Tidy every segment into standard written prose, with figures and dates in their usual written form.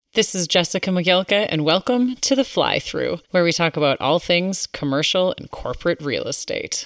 This is Jessica McGilka, and welcome to The Fly Through, where we talk about all things commercial and corporate real estate.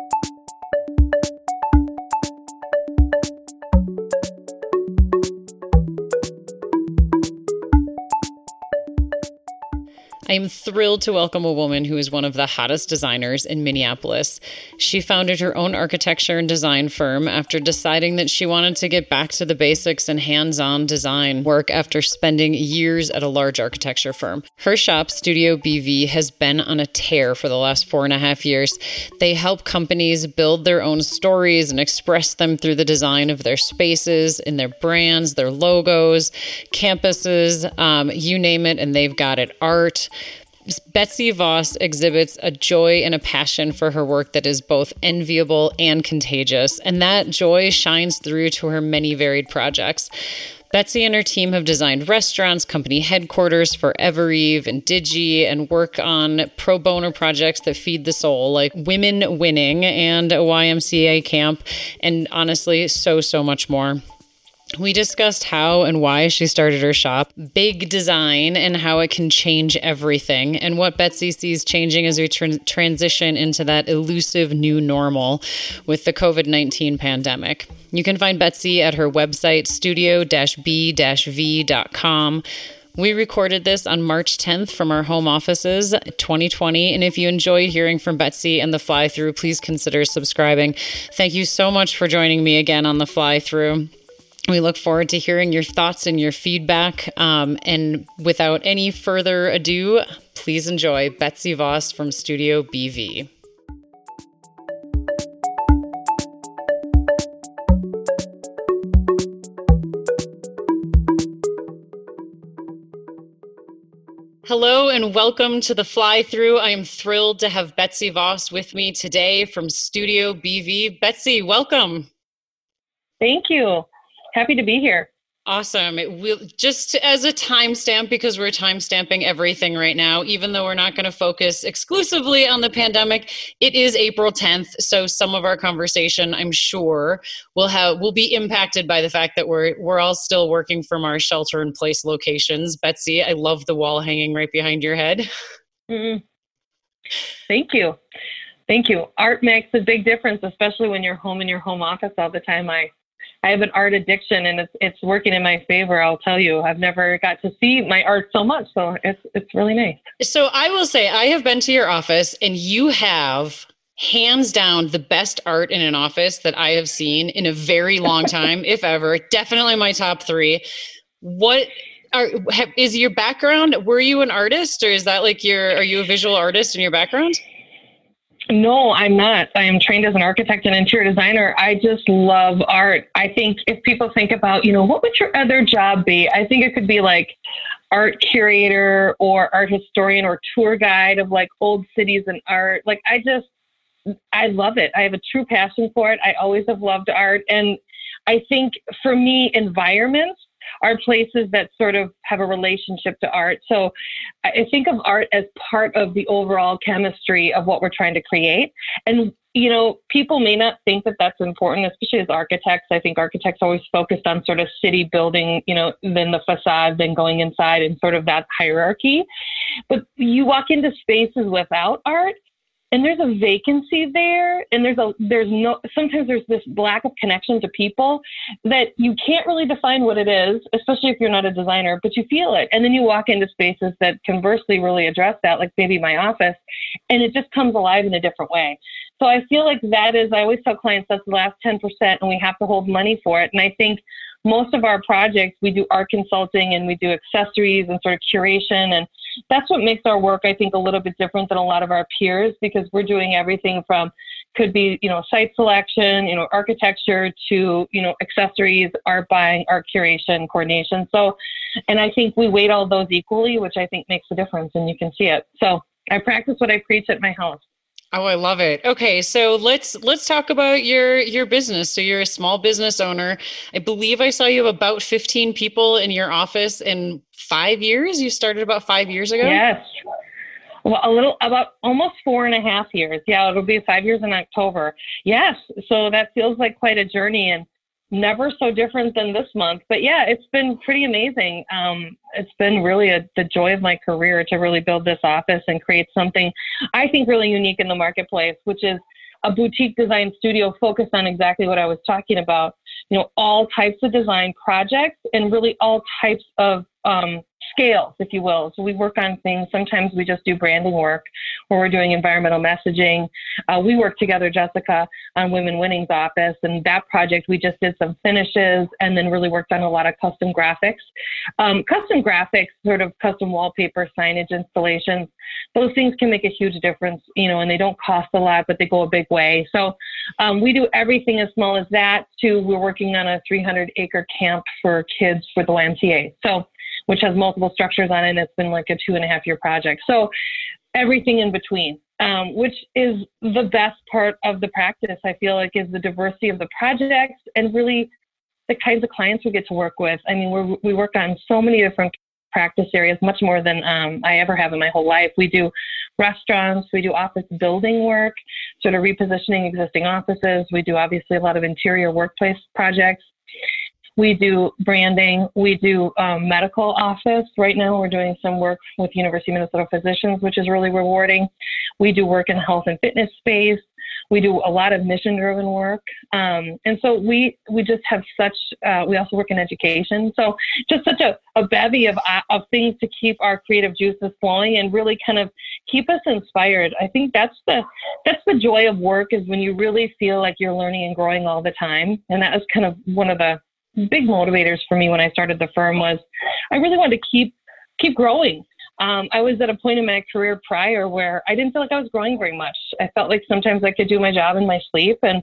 I am thrilled to welcome a woman who is one of the hottest designers in Minneapolis. She founded her own architecture and design firm after deciding that she wanted to get back to the basics and hands-on design work after spending years at a large architecture firm. Her shop, Studio BV, has been on a tear for the last 4.5 years. They help companies build their own stories and express them through the design of their spaces, in their brands, their logos, campuses, you name it, and they've got it. Art. Betsy Voss exhibits a joy and a passion for her work that is both enviable and contagious, and that joy shines through to her many varied projects. Betsy and her team have designed restaurants, company headquarters for Evereve and Digi, and work on pro bono projects that feed the soul, like Women Winning and a YMCA camp, and honestly, so much more. We discussed how and why she started her shop, big design, and how it can change everything, and what Betsy sees changing as we transition into that elusive new normal with the COVID-19 pandemic. You can find Betsy at her website, studio-b-v.com. We recorded this on March 10th from our home offices, 2020. And if you enjoyed hearing from Betsy and The Fly Through, please consider subscribing. Thank you so much for joining me again on The Fly Through. We look forward to hearing your thoughts and your feedback. And without any further ado, please enjoy Betsy Voss from Studio BV. Hello and welcome to The Fly Through. I am thrilled to have Betsy Voss with me today from Studio BV. Betsy, welcome. Thank you. Happy to be here. Awesome. It will, just as a timestamp, because we're timestamping everything right now, even though we're not going to focus exclusively on the pandemic, it is April 10th. So some of our conversation, I'm sure, will be impacted by the fact that we're all still working from our shelter-in-place locations. Betsy, I love the wall hanging right behind your head. Mm-hmm. Thank you. Thank you. Art makes a big difference, especially when you're home in your home office all the time. I have an art addiction, and it's working in my favor. I'll tell you, I've never got to see my art so much, so it's really nice. So I will say, I have been to your office, and you have hands down the best art in an office that I have seen in a very long time, if ever. Definitely my top 3. Is your background? Were you an artist, or is that like are you a visual artist in your background? No, I'm not. I am trained as an architect and interior designer. I just love art. I think if people think about, what would your other job be? I think it could be like art curator or art historian or tour guide of like old cities and art. Like I love it. I have a true passion for it. I always have loved art. And I think for me, environments are places that sort of have a relationship to art. So I think of art as part of the overall chemistry of what we're trying to create. And, people may not think that that's important, especially as architects. I think architects always focused on sort of city building, then the facade, then going inside and sort of that hierarchy. But you walk into spaces without art, and there's a vacancy there, and sometimes there's this lack of connection to people that you can't really define what it is, especially if you're not a designer, but you feel it. And then you walk into spaces that conversely really address that, like maybe my office, and it just comes alive in a different way. So I feel like I always tell clients that's the last 10%, and we have to hold money for it. And I think most of our projects, we do art consulting and we do accessories and sort of curation. And that's what makes our work, I think, a little bit different than a lot of our peers, because we're doing everything from could be, site selection, architecture to, accessories, art buying, art curation, coordination. So, and I think we weight all those equally, which I think makes a difference, and you can see it. So I practice what I preach at my house. Oh, I love it. Okay, so let's talk about your business. So you're a small business owner. I believe I saw you have about 15 people in your office in 5 years. You started about 5 years ago? Yes. Well, about almost 4.5 years. Yeah, it'll be 5 years in October. Yes. So that feels like quite a journey. And never so different than this month. But yeah, it's been pretty amazing. It's been really the joy of my career to really build this office and create something I think really unique in the marketplace, which is a boutique design studio focused on exactly what I was talking about. All types of design projects and really all types of scales, if you will. So we work on things. Sometimes we just do branding work where we're doing environmental messaging. We work together, Jessica, on Women Winning's office. And that project, we just did some finishes and then really worked on a lot of custom graphics. Custom graphics, sort of custom wallpaper, signage installations, those things can make a huge difference, and they don't cost a lot, but they go a big way. So we do everything as small as that to we're working on a 300-acre camp for kids for the YMCA. So which has multiple structures on it. And it's been like a 2.5-year project. So everything in between, which is the best part of the practice, I feel like, is the diversity of the projects and really the kinds of clients we get to work with. I mean, we work on so many different practice areas, much more than I ever have in my whole life. We do restaurants, we do office building work, sort of repositioning existing offices. We do obviously a lot of interior workplace projects. We do branding. We do medical office. Right now, we're doing some work with University of Minnesota Physicians, which is really rewarding. We do work in health and fitness space. We do a lot of mission-driven work. And so we just have such, we also work in education. So just such a bevy of things to keep our creative juices flowing and really kind of keep us inspired. I think that's the joy of work, is when you really feel like you're learning and growing all the time. And that was kind of one of the big motivators for me when I started the firm. Was I really wanted to keep growing. I was at a point in my career prior where I didn't feel like I was growing very much. I felt like sometimes I could do my job in my sleep, and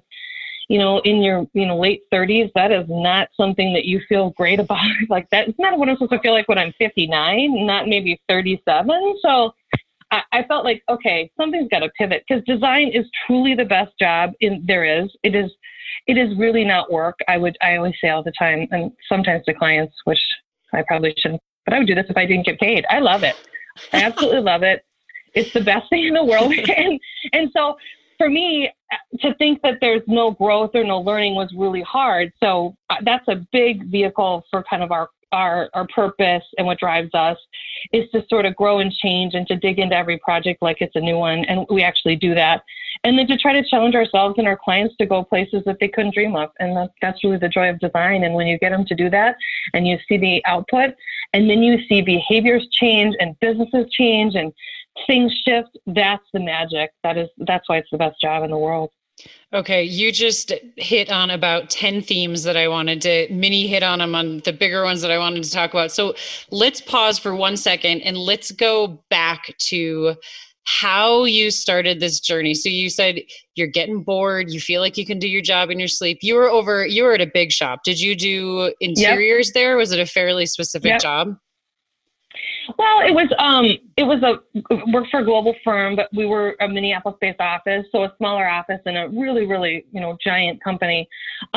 in your late 30s, that is not something that you feel great about. Like that, it's not what I'm supposed to feel like when I'm 59, not maybe 37. So I felt like, okay, something's got to pivot, because design is truly the best job there is. It is really not work. I always say all the time, and sometimes to clients, which I probably shouldn't, but I would do this if I didn't get paid. I love it. I absolutely love it. It's the best thing in the world. And so for me, to think that there's no growth or no learning was really hard. So that's a big vehicle for kind of our purpose, and what drives us is to sort of grow and change and to dig into every project like it's a new one. And we actually do that. And then to try to challenge ourselves and our clients to go places that they couldn't dream of. And that's really the joy of design. And when you get them to do that and you see the output, and then you see behaviors change and businesses change and things shift, that's the magic. That's why it's the best job in the world. Okay, you just hit on about 10 themes that I wanted to mini hit on them, on the bigger ones that I wanted to talk about. So let's pause for 1 second and let's go back to how you started this journey. So you said you're getting bored, you feel like you can do your job in your sleep. You were at a big shop. Did you do interiors there? Was it a fairly specific job? Well, it was worked for a global firm, but we were a Minneapolis-based office, so a smaller office in a really, really, giant company,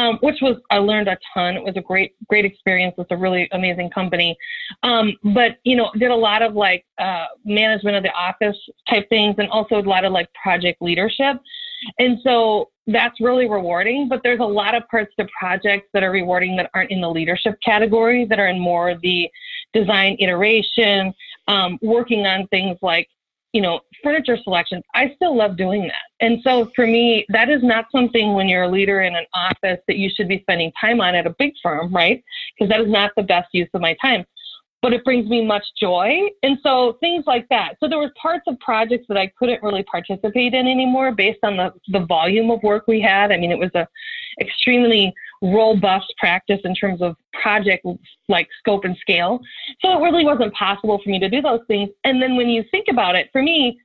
I learned a ton. It was a great experience. It's a really amazing company. But, did a lot of management of the office type things, and also a lot of project leadership. And so that's really rewarding, but there's a lot of parts to projects that are rewarding that aren't in the leadership category, that are in more the design iteration, working on things like, furniture selection. I still love doing that. And so for me, that is not something when you're a leader in an office that you should be spending time on at a big firm, right? Because that is not the best use of my time. But it brings me much joy. And so things like that. So there was parts of projects that I couldn't really participate in anymore based on the volume of work we had. I mean, it was a extremely robust practice in terms of project scope and scale. So it really wasn't possible for me to do those things. And then when you think about it, for me,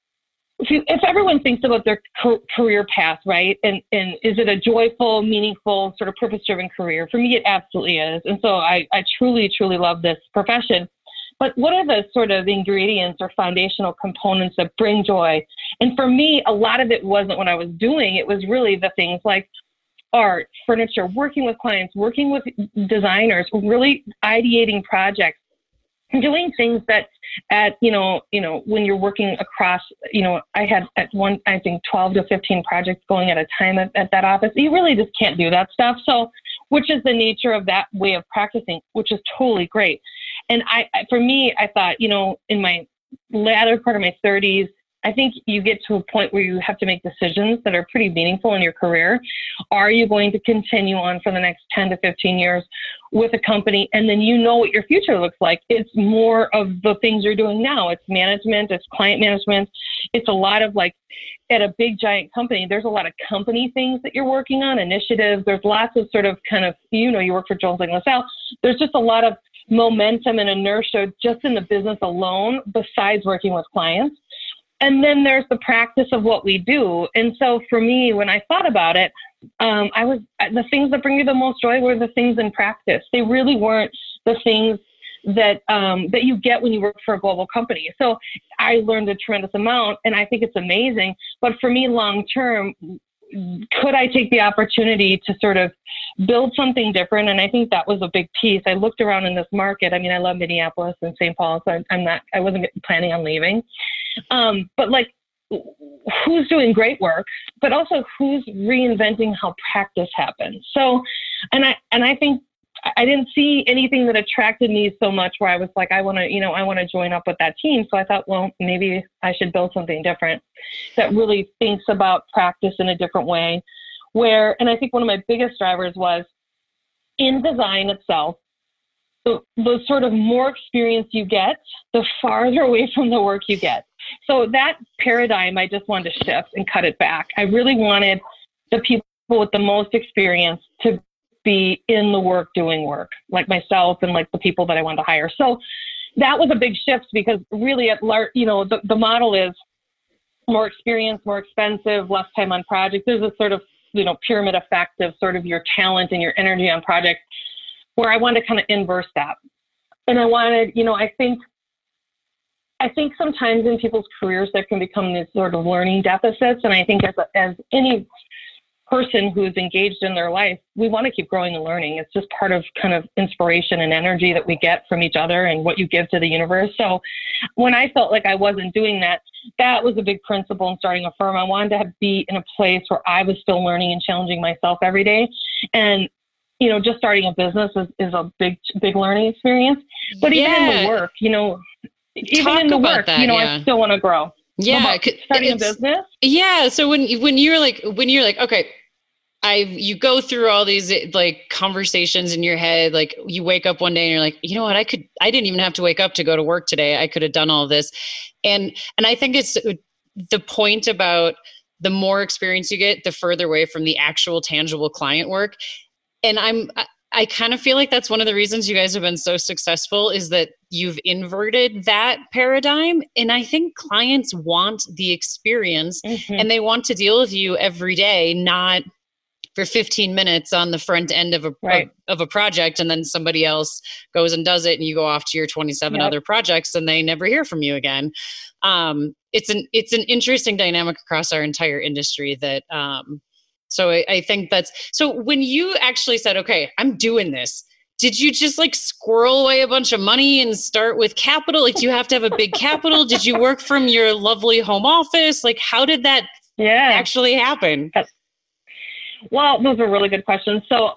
if everyone thinks about their career path, right, and is it a joyful, meaningful, sort of purpose-driven career? For me, it absolutely is. And so I truly, truly love this profession. But what are the sort of ingredients or foundational components that bring joy? And for me, a lot of it wasn't what I was doing. It was really the things like art, furniture, working with clients, working with designers, really ideating projects, doing things that when you're working across, I had at one, I think 12 to 15 projects going at a time at that office. You really just can't do that stuff. So which is the nature of that way of practicing, which is totally great. And for me, I thought, in my latter part of my 30s, I think you get to a point where you have to make decisions that are pretty meaningful in your career. Are you going to continue on for the next 10 to 15 years with a company? And then what your future looks like. It's more of the things you're doing now. It's management, it's client management. It's a lot of at a big giant company, there's a lot of company things that you're working on, initiatives. There's lots of sort of kind of, you work for Jones Lang LaSalle. There's just a lot of momentum and inertia just in the business alone, besides working with clients. And then there's the practice of what we do. And so for me, when I thought about it, the things that bring me the most joy were the things in practice. They really weren't the things that you get when you work for a global company. So I learned a tremendous amount, and I think it's amazing. But for me, long term, could I take the opportunity to sort of build something different? And I think that was a big piece. I looked around in this market. I mean, I love Minneapolis and St. Paul, so I wasn't planning on leaving. But who's doing great work, but also who's reinventing how practice happens. So, and I think I didn't see anything that attracted me so much where I was like, I want to join up with that team. So I thought, well, maybe I should build something different that really thinks about practice in a different way. And I think one of my biggest drivers was in design itself, the sort of more experience you get, the farther away from the work you get. So that paradigm, I just wanted to shift and cut it back. I really wanted the people with the most experience to be in the work, doing work, like myself and like the people that I wanted to hire. So that was a big shift, because really the model is more experience, more expensive, less time on projects. There's a sort of, pyramid effect of sort of your talent and your energy on projects, where I wanted to kind of inverse that. And I wanted, I think sometimes in people's careers there can become these sort of learning deficits. And I think as any person who's engaged in their life, we want to keep growing and learning. It's just part of kind of inspiration and energy that we get from each other and what you give to the universe. So when I felt like I wasn't doing that, that was a big principle in starting a firm. I wanted to be in a place where I was still learning and challenging myself every day. And just starting a business is a big learning experience. But even in the work, I still want to grow. Yeah, starting a business. Yeah. So when you're like, okay, you go through all these conversations in your head, like you wake up one day and you're like, you know what, I didn't even have to wake up to go to work today. I could have done all this. And I think it's the point about the more experience you get, the further away from the actual tangible client work. And I kind of feel like that's one of the reasons you guys have been so successful, is that you've inverted that paradigm. And I think clients want the experience, and they want to deal with you every day, not for 15 minutes on the front end of a project, and then somebody else goes and does it, and you go off to your 27 other projects and they never hear from you again. It's an interesting dynamic across our entire industry that, so I think so when you actually said, okay, I'm doing this, did you just squirrel away a bunch of money and start with capital? Do you have to have a big capital? Did you work from your lovely home office? How did that actually happen? Well, those are really good questions. So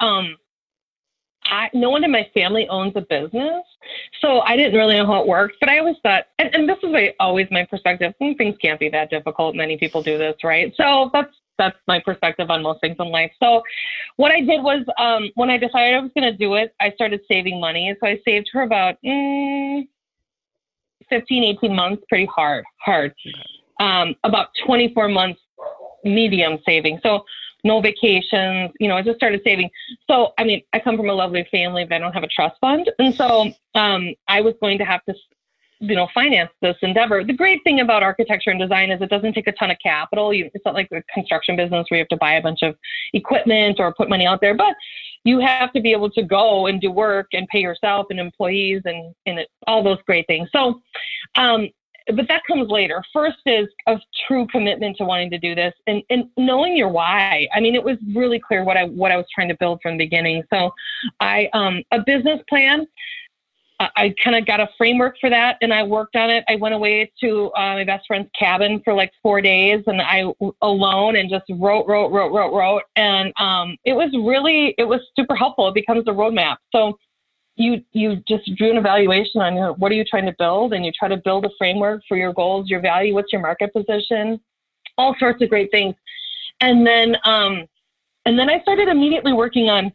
no one in my family owns a business, so I didn't really know how it worked. But I always thought, and this is always my perspective, things can't be that difficult. Many people do this, right? So that's my perspective on most things in life. So what I did was, when I decided I was going to do it, I started saving money. So I saved for about 15, 18 months, pretty hard. About 24 months, medium saving. So no vacations, I just started saving. So, I come from a lovely family, but I don't have a trust fund. And so I was going to have to, finance this endeavor. The great thing about architecture and design is it doesn't take a ton of capital. It's not like a construction business where you have to buy a bunch of equipment or put money out there, but you have to be able to go and do work and pay yourself and employees and all those great things. So, but that comes later. First is a true commitment to wanting to do this and knowing your why. It was really clear what I was trying to build from the beginning. So a business plan, I kind of got a framework for that, and I worked on it. I went away to my best friend's cabin for like 4 days, and I alone and just wrote. And it was super helpful. It becomes a roadmap. So you just do an evaluation on what are you trying to build, and you try to build a framework for your goals, your value, what's your market position, all sorts of great things. And then I started immediately working on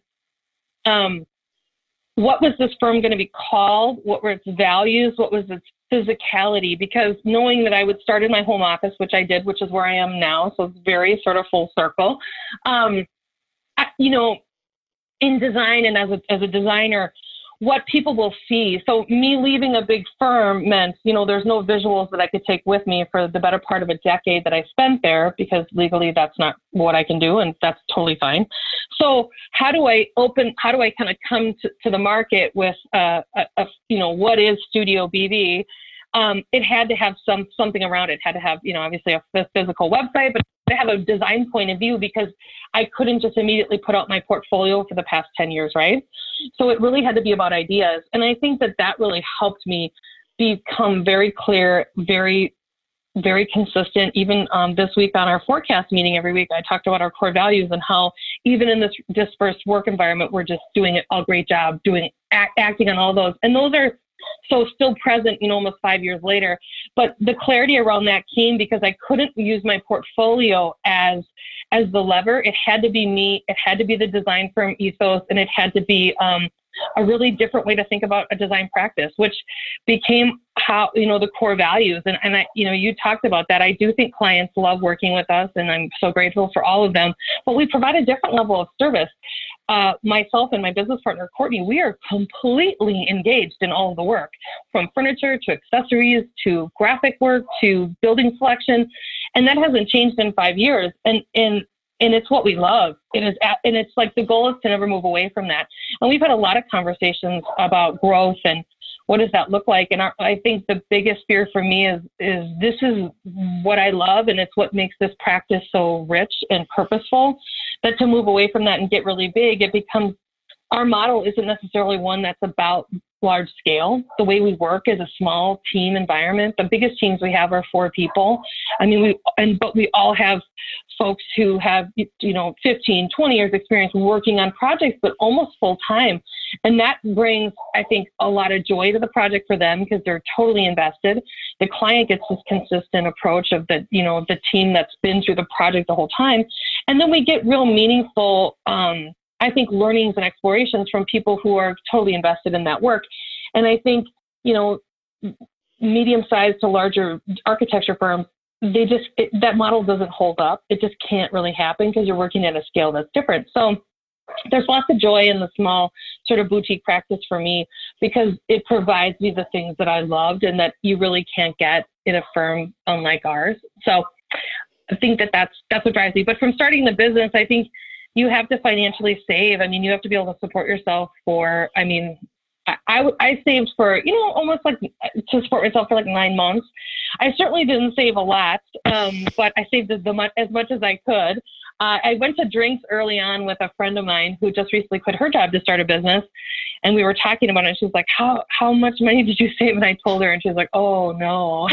what was this firm going to be called? What were its values? What was its physicality? Because knowing that I would start in my home office, which I did, which is where I am now, so it's very sort of full circle. In design and as a designer, what people will see. So me leaving a big firm meant, there's no visuals that I could take with me for the better part of a decade that I spent there, because legally that's not what I can do, and that's totally fine. So how do I kind of come to the market with, what is Studio BV? It had to have something around it. It had to have, obviously a physical website, but to have a design point of view, because I couldn't just immediately put out my portfolio for the past 10 years, right? So it really had to be about ideas. And I think that really helped me become very clear, very, very consistent. Even this week on our forecast meeting every week, I talked about our core values and how even in this dispersed work environment, we're just doing a great job acting on all those. And those are so still present, almost 5 years later. But the clarity around that came because I couldn't use my portfolio as the lever. It had to be me. It had to be the design firm ethos, and it had to be a really different way to think about a design practice, which became how, the core values. And I, you talked about that. I do think clients love working with us, and I'm so grateful for all of them, but we provide a different level of service. Myself and my business partner, Courtney, we are completely engaged in all of the work, from furniture to accessories to graphic work to building selection. And that hasn't changed in 5 years. And it's what we love. And it's like the goal is to never move away from that. And we've had a lot of conversations about growth and what does that look like. And I think the biggest fear for me is this is what I love, and it's what makes this practice so rich and purposeful, that to move away from that and get really big, it becomes, our model isn't necessarily one that's about large scale. The way we work is a small team environment. The biggest teams we have are 4 people. I mean, but we all have folks who have, 15, 20 years experience working on projects, but almost full time. And that brings, I think, a lot of joy to the project for them because they're totally invested. The client gets this consistent approach of the team that's been through the project the whole time. And then we get real meaningful, I think, learnings and explorations from people who are totally invested in that work. And I think, medium-sized to larger architecture firms, that model doesn't hold up. It just can't really happen because you're working at a scale that's different. So there's lots of joy in the small sort of boutique practice for me because it provides me the things that I loved and that you really can't get in a firm unlike ours. So I think that's what drives me. But from starting the business, I think you have to financially save. I mean, you have to be able to support yourself for, I saved for, almost like to support myself for like 9 months. I certainly didn't save a lot, but I saved as much as I could. I went to drinks early on with a friend of mine who just recently quit her job to start a business. And we were talking about it. And she was like, how much money did you save? And I told her, and she was like, oh no.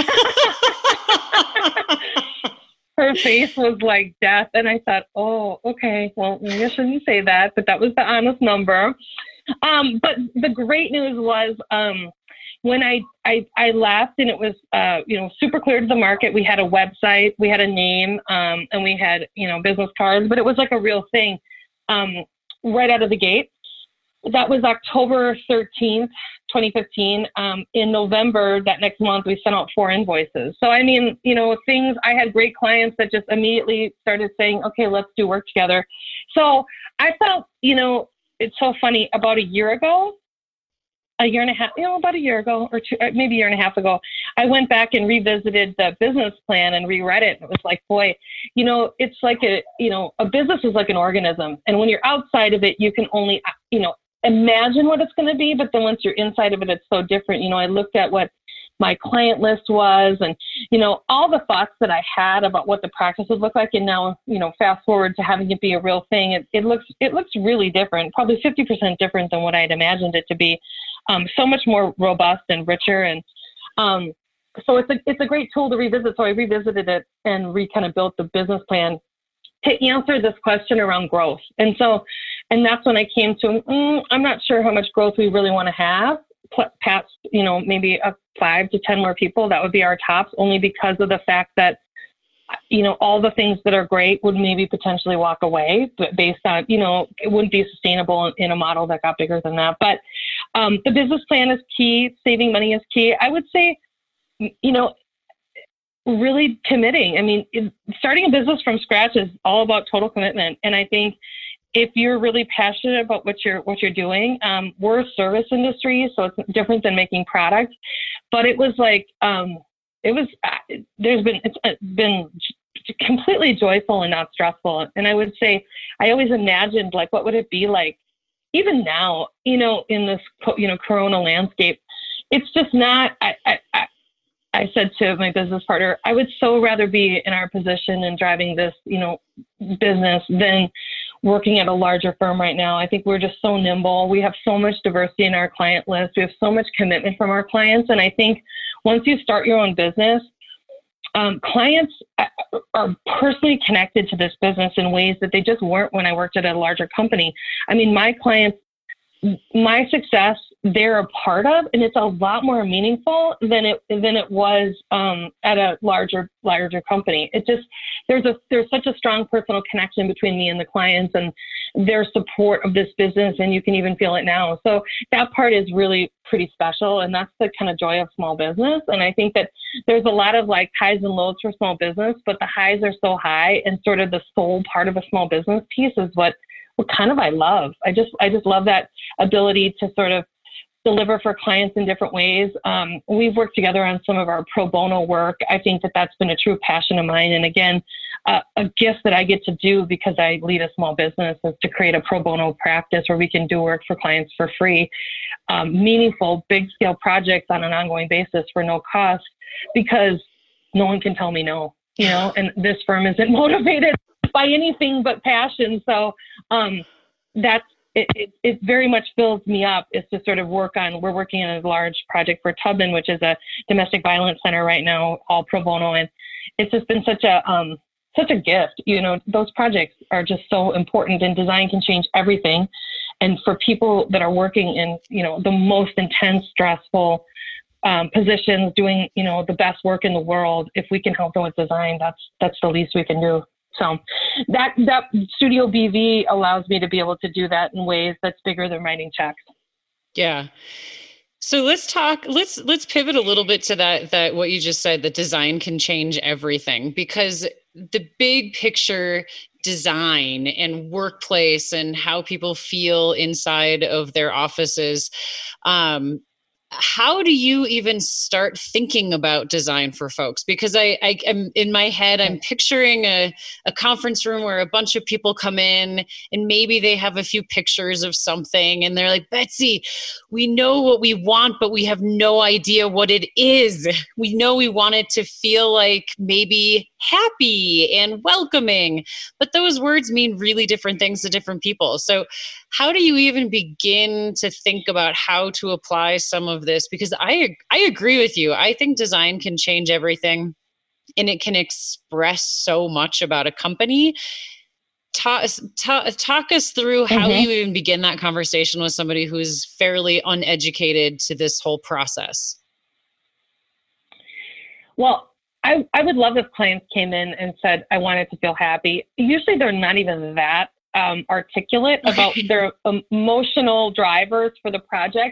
Her face was like death. And I thought, oh, okay, well, maybe I shouldn't say that, but that was the honest number. But the great news was when I left and it was, super clear to the market, we had a website, we had a name, and we had, business cards, but it was like a real thing right out of the gate. That was October 13th, 2015. In November, that next month, we sent out 4 invoices. So, I mean, I had great clients that just immediately started saying, okay, let's do work together. So I felt, it's so funny, about a year ago, about a year ago or 2, maybe a year and a half ago, I went back and revisited the business plan and reread it. It was like, boy, it's like a business is like an organism. And when you're outside of it, you can only, imagine what it's going to be. But then once you're inside of it, it's so different. I looked at what my client list was and, all the thoughts that I had about what the practice would look like. And now, fast forward to having it be a real thing. It looks really different, probably 50% different than what I had imagined it to be. so much more robust and richer. And so it's a great tool to revisit. So I revisited it and kind of built the business plan to answer this question around growth. And that's when I came to, I'm not sure how much growth we really want to have past, maybe 5 to 10 more people. That would be our tops, only because of the fact that, all the things that are great would maybe potentially walk away, but based on, it wouldn't be sustainable in a model that got bigger than that. But the business plan is key. Saving money is key. I would say, really committing. I mean, starting a business from scratch is all about total commitment. And I think if you're really passionate about what you're doing, we're a service industry, so it's different than making product. But it was like, it's been completely joyful and not stressful. And I would say, I always imagined, like, what would it be like, even now, in this, Corona landscape. It's just not, I said to my business partner, I would so rather be in our position and driving this, business than working at a larger firm right now. I think we're just so nimble. We have so much diversity in our client list. We have so much commitment from our clients. And I think once you start your own business, clients are personally connected to this business in ways that they just weren't when I worked at a larger company. I mean, my clients, my success, they're a part of, and it's a lot more meaningful than it was at a larger company. It just, there's such a strong personal connection between me and the clients and their support of this business, and you can even feel it now. So that part is really pretty special, and that's the kind of joy of small business. And I think that there's a lot of like highs and lows for small business, but the highs are so high, and sort of the soul part of a small business piece is what kind of I love. I just love that ability to sort of deliver for clients in different ways. We've worked together on some of our pro bono work. I think that that's been a true passion of mine. And again, a gift that I get to do because I lead a small business is to create a pro bono practice where we can do work for clients for free, meaningful, big scale projects on an ongoing basis for no cost, because no one can tell me no, and this firm isn't motivated by anything but passion. So it very much fills me up, is to sort of we're working on a large project for Tubman, which is a domestic violence center right now, all pro bono. And it's just been such a gift. Those projects are just so important, and design can change everything. And for people that are working in, the most intense, stressful positions, doing, the best work in the world, if we can help them with design, that's the least we can do. So that Studio BV allows me to be able to do that in ways that's bigger than writing checks. Yeah. So let's pivot a little bit to that what you just said, that design can change everything, because the big picture design and workplace and how people feel inside of their offices, how do you even start thinking about design for folks? Because I'm in my head, I'm picturing a conference room where a bunch of people come in, and maybe they have a few pictures of something, and they're like, Betsy, we know what we want, but we have no idea what it is. We know we want it to feel like maybe happy and welcoming, but those words mean really different things to different people. So how do you even begin to think about how to apply some of this? Because I agree with you. I think design can change everything, and it can express so much about a company. Talk us through how you even begin that conversation with somebody who's fairly uneducated to this whole process. Well, I would love if clients came in and said, I want it to feel happy. Usually they're not even that articulate about their emotional drivers for the project.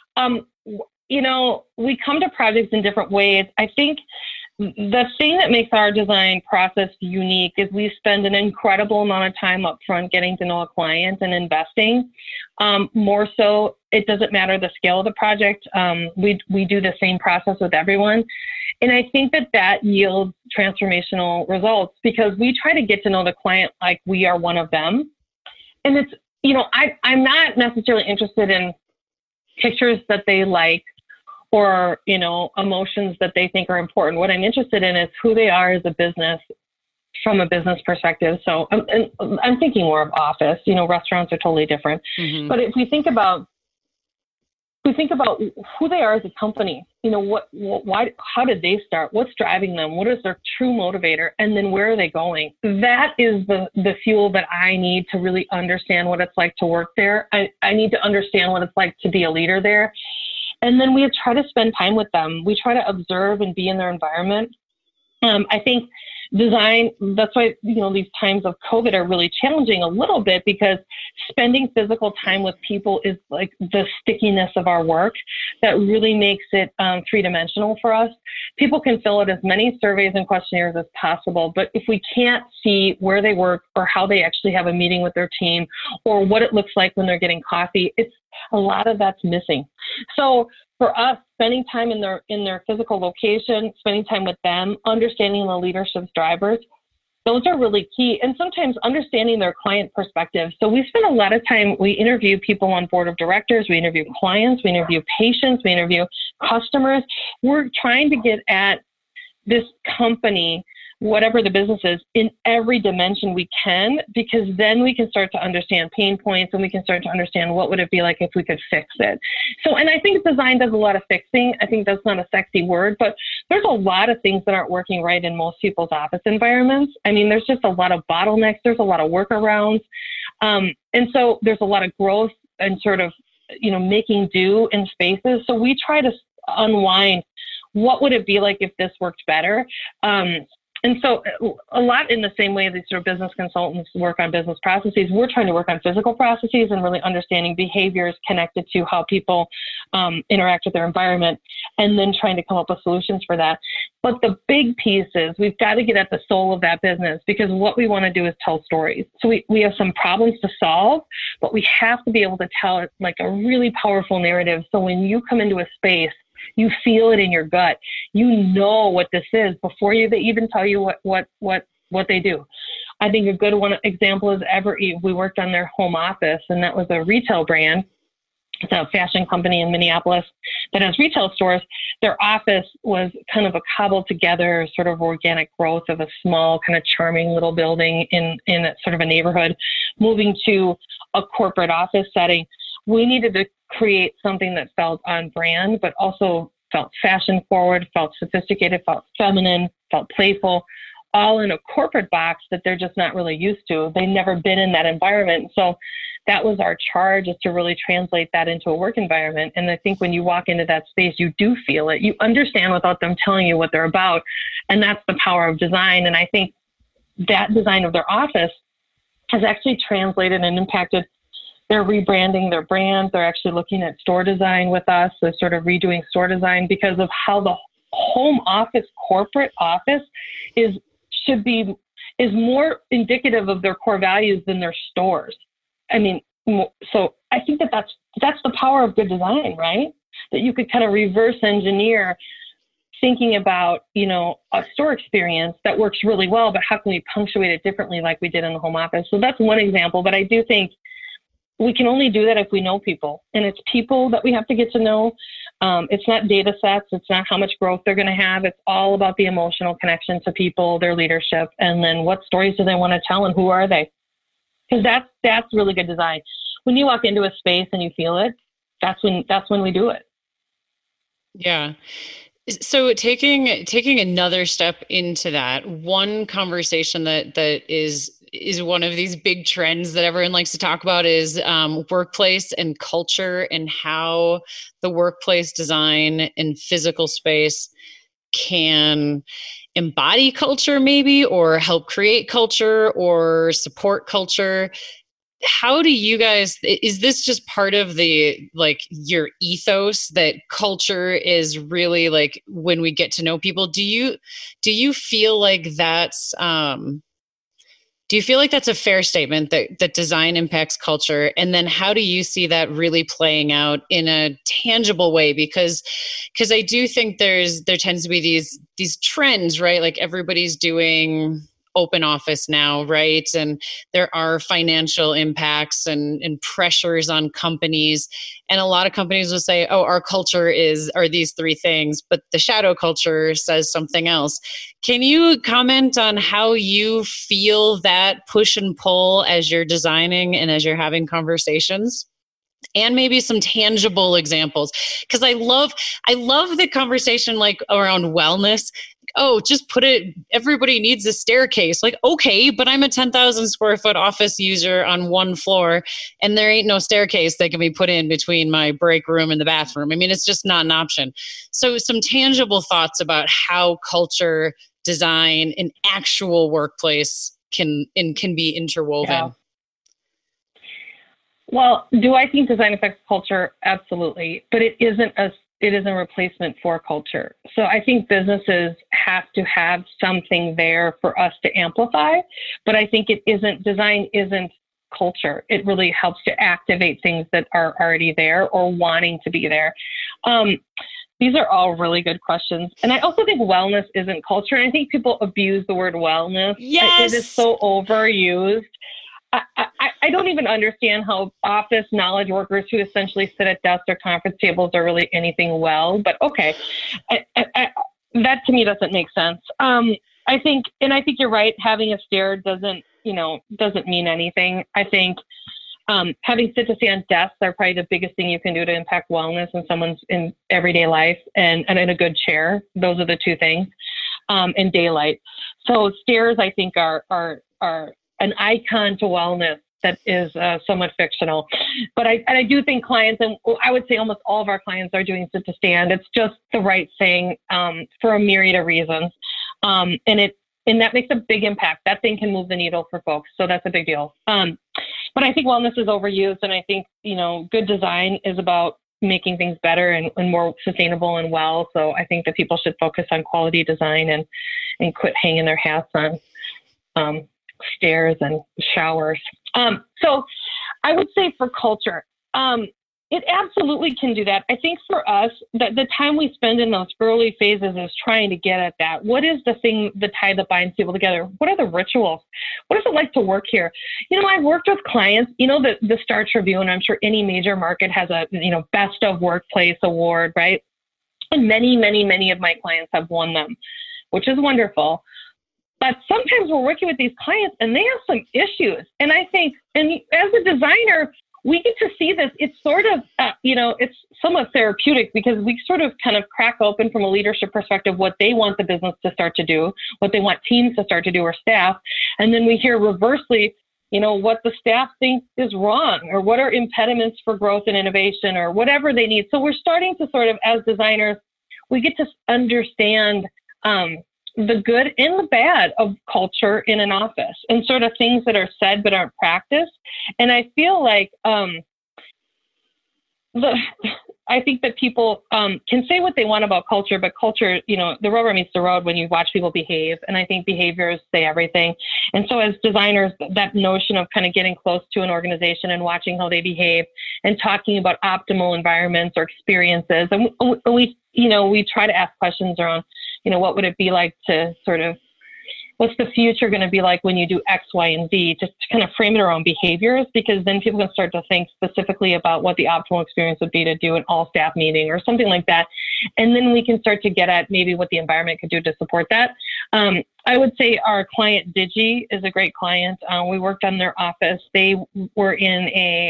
We come to projects in different ways. I think the thing that makes our design process unique is we spend an incredible amount of time up front getting to know a client and investing. More so, it doesn't matter the scale of the project. We do the same process with everyone. And I think that yields transformational results, because we try to get to know the client like we are one of them. And it's, I'm not necessarily interested in pictures that they like or, emotions that they think are important. What I'm interested in is who they are as a business from a business perspective. So I'm thinking more of office, restaurants are totally different. Mm-hmm. But if we think about we think about who they are as a company, why, how did they start? What's driving them? What is their true motivator? And then where are they going? That is the fuel that I need to really understand what it's like to work there. I need to understand what it's like to be a leader there. And then we try to spend time with them. We try to observe and be in their environment. I think design, that's why, these times of COVID are really challenging a little bit, because spending physical time with people is like the stickiness of our work that really makes it three-dimensional for us. People can fill out as many surveys and questionnaires as possible, but if we can't see where they work or how they actually have a meeting with their team or what it looks like when they're getting coffee, it's a lot of that's missing. So for us, spending time in their physical location, spending time with them, understanding the leadership's drivers, those are really key. And sometimes understanding their client perspective. So we spend a lot of time, we interview people on board of directors, we interview clients, we interview patients, we interview customers. We're trying to get at this company, whatever the business is, in every dimension we can, because then we can start to understand pain points and we can start to understand what would it be like if we could fix it. So, and I think design does a lot of fixing. I think that's not a sexy word, but there's a lot of things that aren't working right in most people's office environments. I mean, there's just a lot of bottlenecks. There's a lot of workarounds. And so there's a lot of growth and sort of, making do in spaces. So we try to unwind what would it be like if this worked better. And so a lot in the same way that sort of business consultants work on business processes, we're trying to work on physical processes and really understanding behaviors connected to how people interact with their environment, and then trying to come up with solutions for that. But the big piece is we've got to get at the soul of that business, because what we want to do is tell stories. So we have some problems to solve, but we have to be able to tell it like a really powerful narrative. So when you come into a space, you feel it in your gut. You know what this is before they even tell you what they do. I think a good example is Evereve. We worked on their home office, and that was a retail brand. It's a fashion company in Minneapolis that has retail stores. Their office was kind of a cobbled together sort of organic growth of a small, kind of charming little building in a sort of a neighborhood, moving to a corporate office setting. We needed to create something that felt on brand, but also felt fashion forward, felt sophisticated, felt feminine, felt playful, all in a corporate box that they're just not really used to. They've never been in that environment. So that was our charge, is to really translate that into a work environment. And I think when you walk into that space, you do feel it. You understand without them telling you what they're about. And that's the power of design. And I think that design of their office has actually translated and impacted. They're rebranding their brand. They're actually looking at store design with us. They're sort of redoing store design because of how the home office, corporate office is more indicative of their core values than their stores. I mean, so I think that's the power of good design, right? That you could kind of reverse engineer thinking about, a store experience that works really well, but how can we punctuate it differently like we did in the home office? So that's one example, but I do think we can only do that if we know people, and it's people that we have to get to know. It's not data sets. It's not how much growth they're going to have. It's all about the emotional connection to people, their leadership, and then what stories do they want to tell and who are they? Because that's really good design. When you walk into a space and you feel it, that's when we do it. Yeah. So taking another step into that, one conversation that is one of these big trends that everyone likes to talk about is workplace and culture, and how the workplace design and physical space can embody culture maybe, or help create culture or support culture. How do you guys, is this just part of your ethos that culture is really like when we get to know people? Do you feel like that's a fair statement that design impacts culture? And then how do you see that really playing out in a tangible way? Because I do think there tends to be these trends, right? Like everybody's doing open office now, right? And there are financial impacts and pressures on companies. And a lot of companies will say, oh, our culture are these three things, but the shadow culture says something else. Can you comment on how you feel that push and pull as you're designing and as you're having conversations? and maybe some tangible examples. Because I love the conversation like around wellness. Oh, just put it, everybody needs a staircase. Like, okay, but I'm a 10,000 square foot office user on one floor and there ain't no staircase that can be put in between my break room and the bathroom. I mean, it's just not an option. So some tangible thoughts about how culture, design, an actual workplace can be interwoven. Yeah. Well, do I think design affects culture? Absolutely. But it isn't a replacement for culture. So I think businesses have to have something there for us to amplify, but I think design isn't culture. It really helps to activate things that are already there or wanting to be there. These are all really good questions. And I also think wellness isn't culture. And I think people abuse the word wellness. Yes. It is so overused. I don't even understand how office knowledge workers who essentially sit at desks or conference tables are really anything well, but okay. That to me doesn't make sense. I think you're right. Having a stair doesn't mean anything. I think having sit-to-stand desks are probably the biggest thing you can do to impact wellness in someone's in everyday life, and in a good chair. Those are the two things, and daylight. So stairs, I think, are an icon to wellness that is somewhat fictional. But I do think clients, and I would say almost all of our clients, are doing sit to stand. It's just the right thing for a myriad of reasons. And that makes a big impact. That thing can move the needle for folks. So that's a big deal. But I think wellness is overused. And I think, good design is about making things better and more sustainable and well. So I think that people should focus on quality design and quit hanging their hats on stairs and showers. So I would say for culture, it absolutely can do that. I think for us, the time we spend in those early phases is trying to get at that. What is the thing, the tie that binds people together? What are the rituals? What is it like to work here? I've worked with clients, the Star Tribune, I'm sure any major market has a, best of workplace award, right? And many, many, many of my clients have won them, which is wonderful. But sometimes we're working with these clients and they have some issues. And I think, and as a designer, we get to see this. It's sort of, it's somewhat therapeutic because we sort of kind of crack open from a leadership perspective what they want the business to start to do, what they want teams to start to do, or staff. And then we hear reversely, what the staff thinks is wrong, or what are impediments for growth and innovation, or whatever they need. So we're starting to sort of, as designers, we get to understand the good and the bad of culture in an office, and sort of things that are said but aren't practiced. And I feel like I think that people can say what they want about culture, but culture, the rubber meets the road when you watch people behave. And I think behaviors say everything. And so as designers, that notion of kind of getting close to an organization and watching how they behave and talking about optimal environments or experiences. And we try to ask questions around, what would it be like to sort of, what's the future going to be like when you do X, Y, and Z, just to kind of frame it around behaviors, because then people can start to think specifically about what the optimal experience would be to do an all staff meeting or something like that. And then we can start to get at maybe what the environment could do to support that. I would say our client Digi is a great client. We worked on their office. They were in a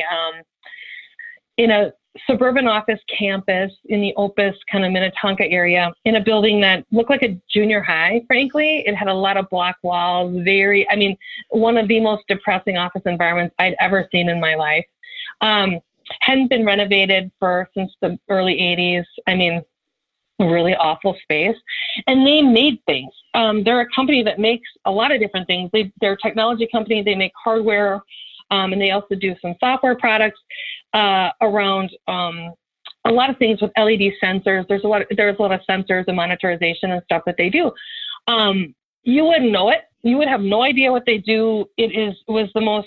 suburban office campus in the Opus kind of Minnetonka area, in a building that looked like a junior high, frankly. It had a lot of block walls, one of the most depressing office environments I'd ever seen in my life. Hadn't been renovated since the early 80s. Really awful space. And they made things. They're a company that makes a lot of different things. They're a technology company. They make hardware, and they also do some software products around a lot of things with LED sensors. There's a lot of sensors and monitorization and stuff that they do. You wouldn't know it. You would have no idea what they do. It was the most.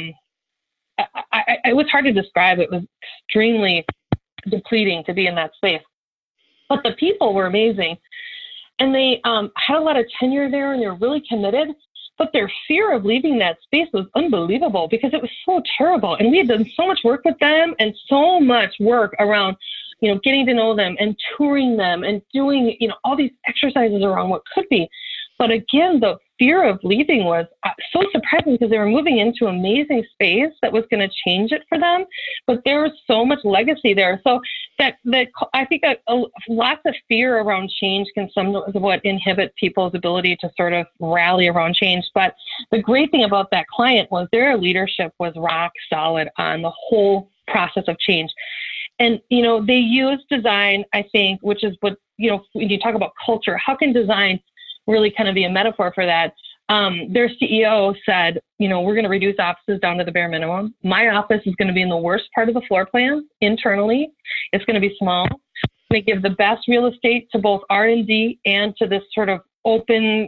It was hard to describe. It was extremely depleting to be in that space. But the people were amazing, and they had a lot of tenure there, and they're really committed. But their fear of leaving that space was unbelievable because it was so terrible. And we had done so much work with them, and so much work around, getting to know them and touring them and doing, all these exercises around what could be. But again, the fear of leaving was so surprising because they were moving into amazing space that was going to change it for them. But there was so much legacy there. So that I think lots of fear around change can somewhat inhibit people's ability to sort of rally around change. But the great thing about that client was their leadership was rock solid on the whole process of change. And, they use design, I think, which is what, when you talk about culture, how can design really kind of be a metaphor for that? Their CEO said, we're going to reduce offices down to the bare minimum. My office is going to be in the worst part of the floor plan internally. It's going to be small. They give the best real estate to both R&D and to this sort of open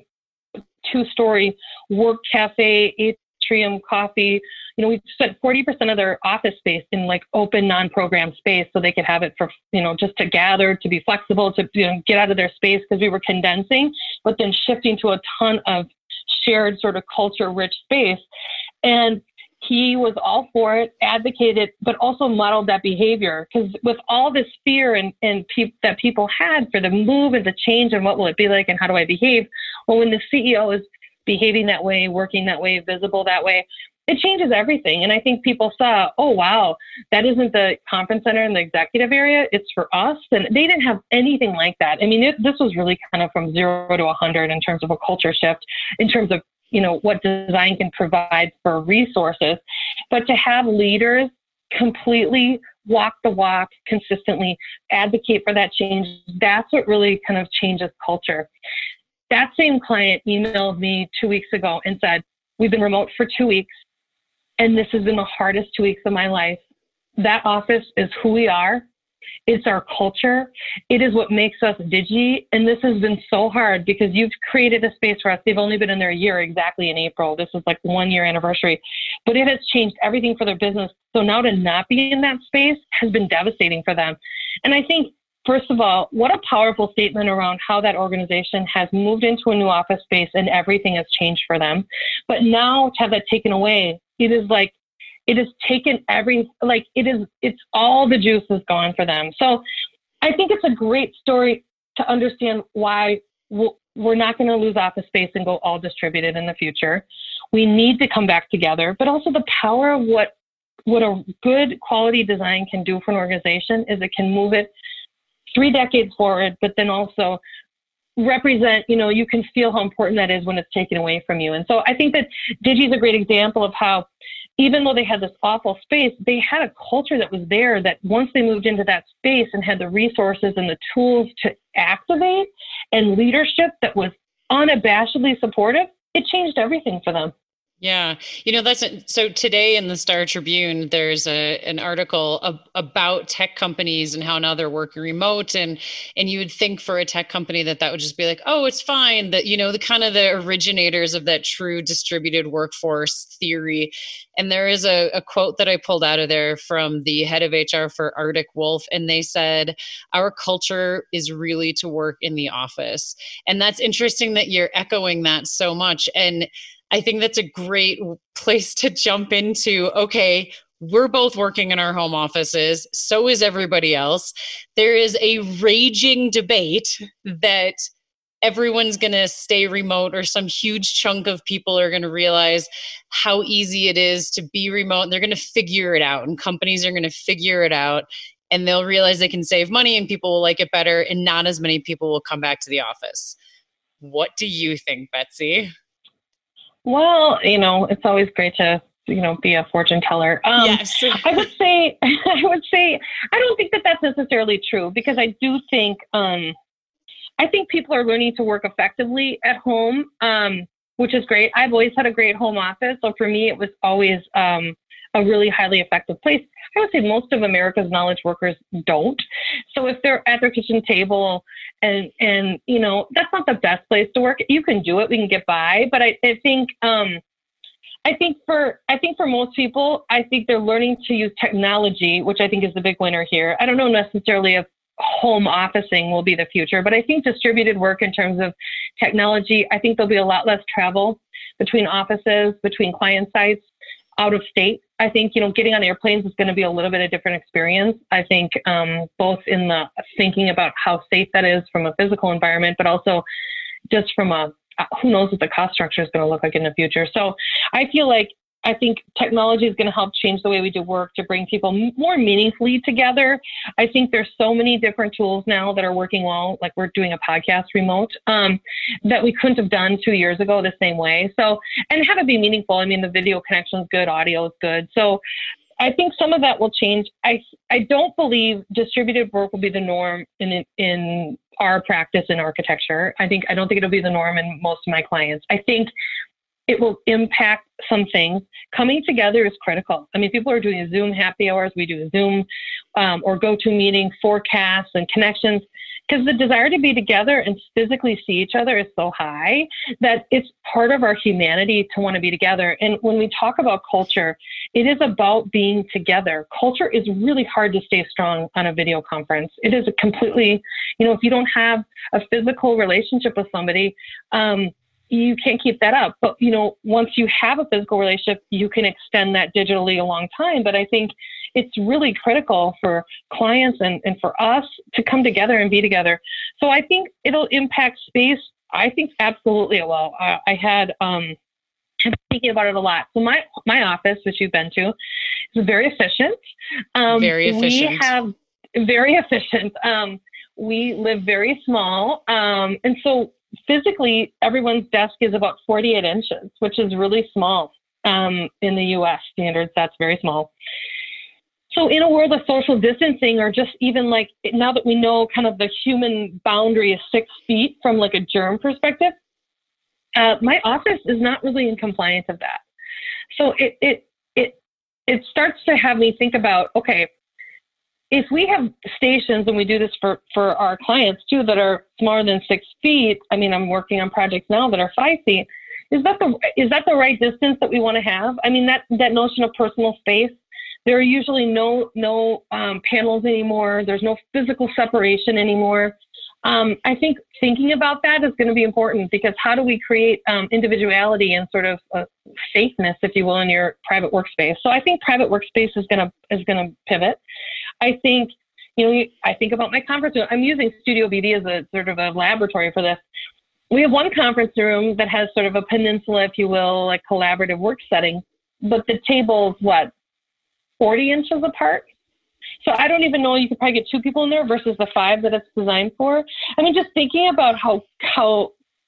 2-story work cafe, atrium, coffee. We spent 40% of their office space in like open non-program space so they could have it for, just to gather, to be flexible, to get out of their space because we were condensing, but then shifting to a ton of shared sort of culture-rich space. And he was all for it, advocated, but also modeled that behavior. Because with all this fear that people had for the move and the change and what will it be like and how do I behave? Well, when the CEO is behaving that way, working that way, visible that way, it changes everything. And I think people saw, oh, wow, that isn't the conference center in the executive area. It's for us. And they didn't have anything like that. I mean, this was really kind of from 0 to 100 in terms of a culture shift, in terms of, what design can provide for resources. But to have leaders completely walk the walk, consistently advocate for that change, that's what really kind of changes culture. That same client emailed me 2 weeks ago and said, we've been remote for 2 weeks. And this has been the hardest 2 weeks of my life. That office is who we are. It's our culture. It is what makes us Digi. And this has been so hard because you've created a space for us. They've only been in there a year exactly in April. This is like 1 year anniversary. But it has changed everything for their business. So now to not be in that space has been devastating for them. And I think, first of all, what a powerful statement around how that organization has moved into a new office space and everything has changed for them. But now to have that taken away, it is like, it has taken it's all the juice is gone for them. So I think it's a great story to understand why we're not going to lose office space and go all distributed in the future. We need to come back together, but also the power of what a good quality design can do for an organization is it can move it 3 decades forward, but then also represent, you can feel how important that is when it's taken away from you. And so I think that Digi is a great example of how, even though they had this awful space, they had a culture that was there that once they moved into that space and had the resources and the tools to activate and leadership that was unabashedly supportive, it changed everything for them. Yeah. So today in the Star Tribune, there's an article about tech companies and how now they're working remote. And you would think for a tech company that would just be like, oh, it's fine. That, the kind of the originators of that true distributed workforce theory. And there is a quote that I pulled out of there from the head of HR for Arctic Wolf. And they said, our culture is really to work in the office. And that's interesting that you're echoing that so much. And I think that's a great place to jump into. Okay, we're both working in our home offices. So is everybody else. There is a raging debate that everyone's going to stay remote, or some huge chunk of people are going to realize how easy it is to be remote. And they're going to figure it out. And companies are going to figure it out. And they'll realize they can save money and people will like it better. And not as many people will come back to the office. What do you think, Betsy? Well, it's always great to, be a fortune teller. Yes. I would say, I don't think that that's necessarily true because I do think, I think people are learning to work effectively at home, which is great. I've always had a great home office. So for me, it was always a really highly effective place. I would say most of America's knowledge workers don't. So if they're at their kitchen table and that's not the best place to work. You can do it. We can get by. But I think for most people, I think they're learning to use technology, which I think is the big winner here. I don't know necessarily if home officing will be the future, but I think distributed work in terms of technology, I think there'll be a lot less travel between offices, between client sites, out of state. I think, getting on airplanes is going to be a little bit of a different experience. I think both in the thinking about how safe that is from a physical environment, but also just from a who knows what the cost structure is going to look like in the future. So I think technology is going to help change the way we do work to bring people more meaningfully together. I think there's so many different tools now that are working well, like we're doing a podcast remote, that we couldn't have done 2 years ago the same way. So, and have it be meaningful. I mean, the video connection is good, audio is good. So I think some of that will change. I don't believe distributed work will be the norm in our practice in architecture. I don't think it'll be the norm in most of my clients. I think it will impact some things. Coming together is critical. I mean, people are doing Zoom happy hours. We do Zoom or GoToMeeting forecasts and connections, because the desire to be together and physically see each other is so high that it's part of our humanity to want to be together. And when we talk about culture, it is about being together. Culture is really hard to stay strong on a video conference. It is a completely, if you don't have a physical relationship with somebody, you can't keep that up. But, once you have a physical relationship, you can extend that digitally a long time. But I think it's really critical for clients and for us to come together and be together. So I think it'll impact space. I think absolutely it will. I'm thinking about it a lot. So my office, which you've been to, is very efficient. Very efficient. Very efficient. We live very small. And so physically, everyone's desk is about 48 inches, which is really small. In the U.S. standards, that's very small. So in a world of social distancing, or just even like now that we know kind of the human boundary is 6 feet from like a germ perspective, my office is not really in compliance of that. So it starts to have me think about, okay, if we have stations, and we do this for our clients too, that are smaller than 6 feet, I mean, I'm working on projects now that are 5 feet. Is that the right distance that we want to have? I mean, that notion of personal space, there are usually no panels anymore. There's no physical separation anymore. I think thinking about that is going to be important, because how do we create individuality and sort of safeness, if you will, in your private workspace? So I think private workspace is going to pivot. I think, I think about my conference room. I'm using Studio BD as a sort of a laboratory for this. We have one conference room that has sort of a peninsula, if you will, like collaborative work setting, but the table's 40 inches apart. So I don't even know, you could probably get 2 people in there versus the 5 that it's designed for. I mean, just thinking about how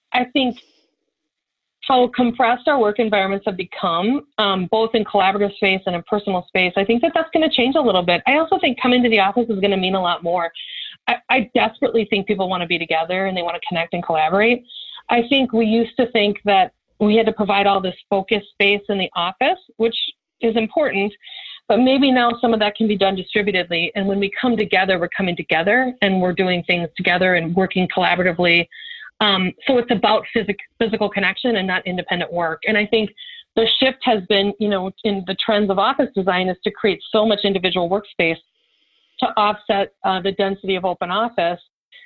compressed our work environments have become, both in collaborative space and in personal space, I think that's going to change a little bit. I also think coming to the office is going to mean a lot more. I desperately think people want to be together and they want to connect and collaborate. I think we used to think that we had to provide all this focused space in the office, which is important, but maybe now some of that can be done distributedly. And when we come together, we're coming together and we're doing things together and working collaboratively. So it's about physical connection and not independent work. And I think the shift has been, in the trends of office design, is to create so much individual workspace to offset the density of open office.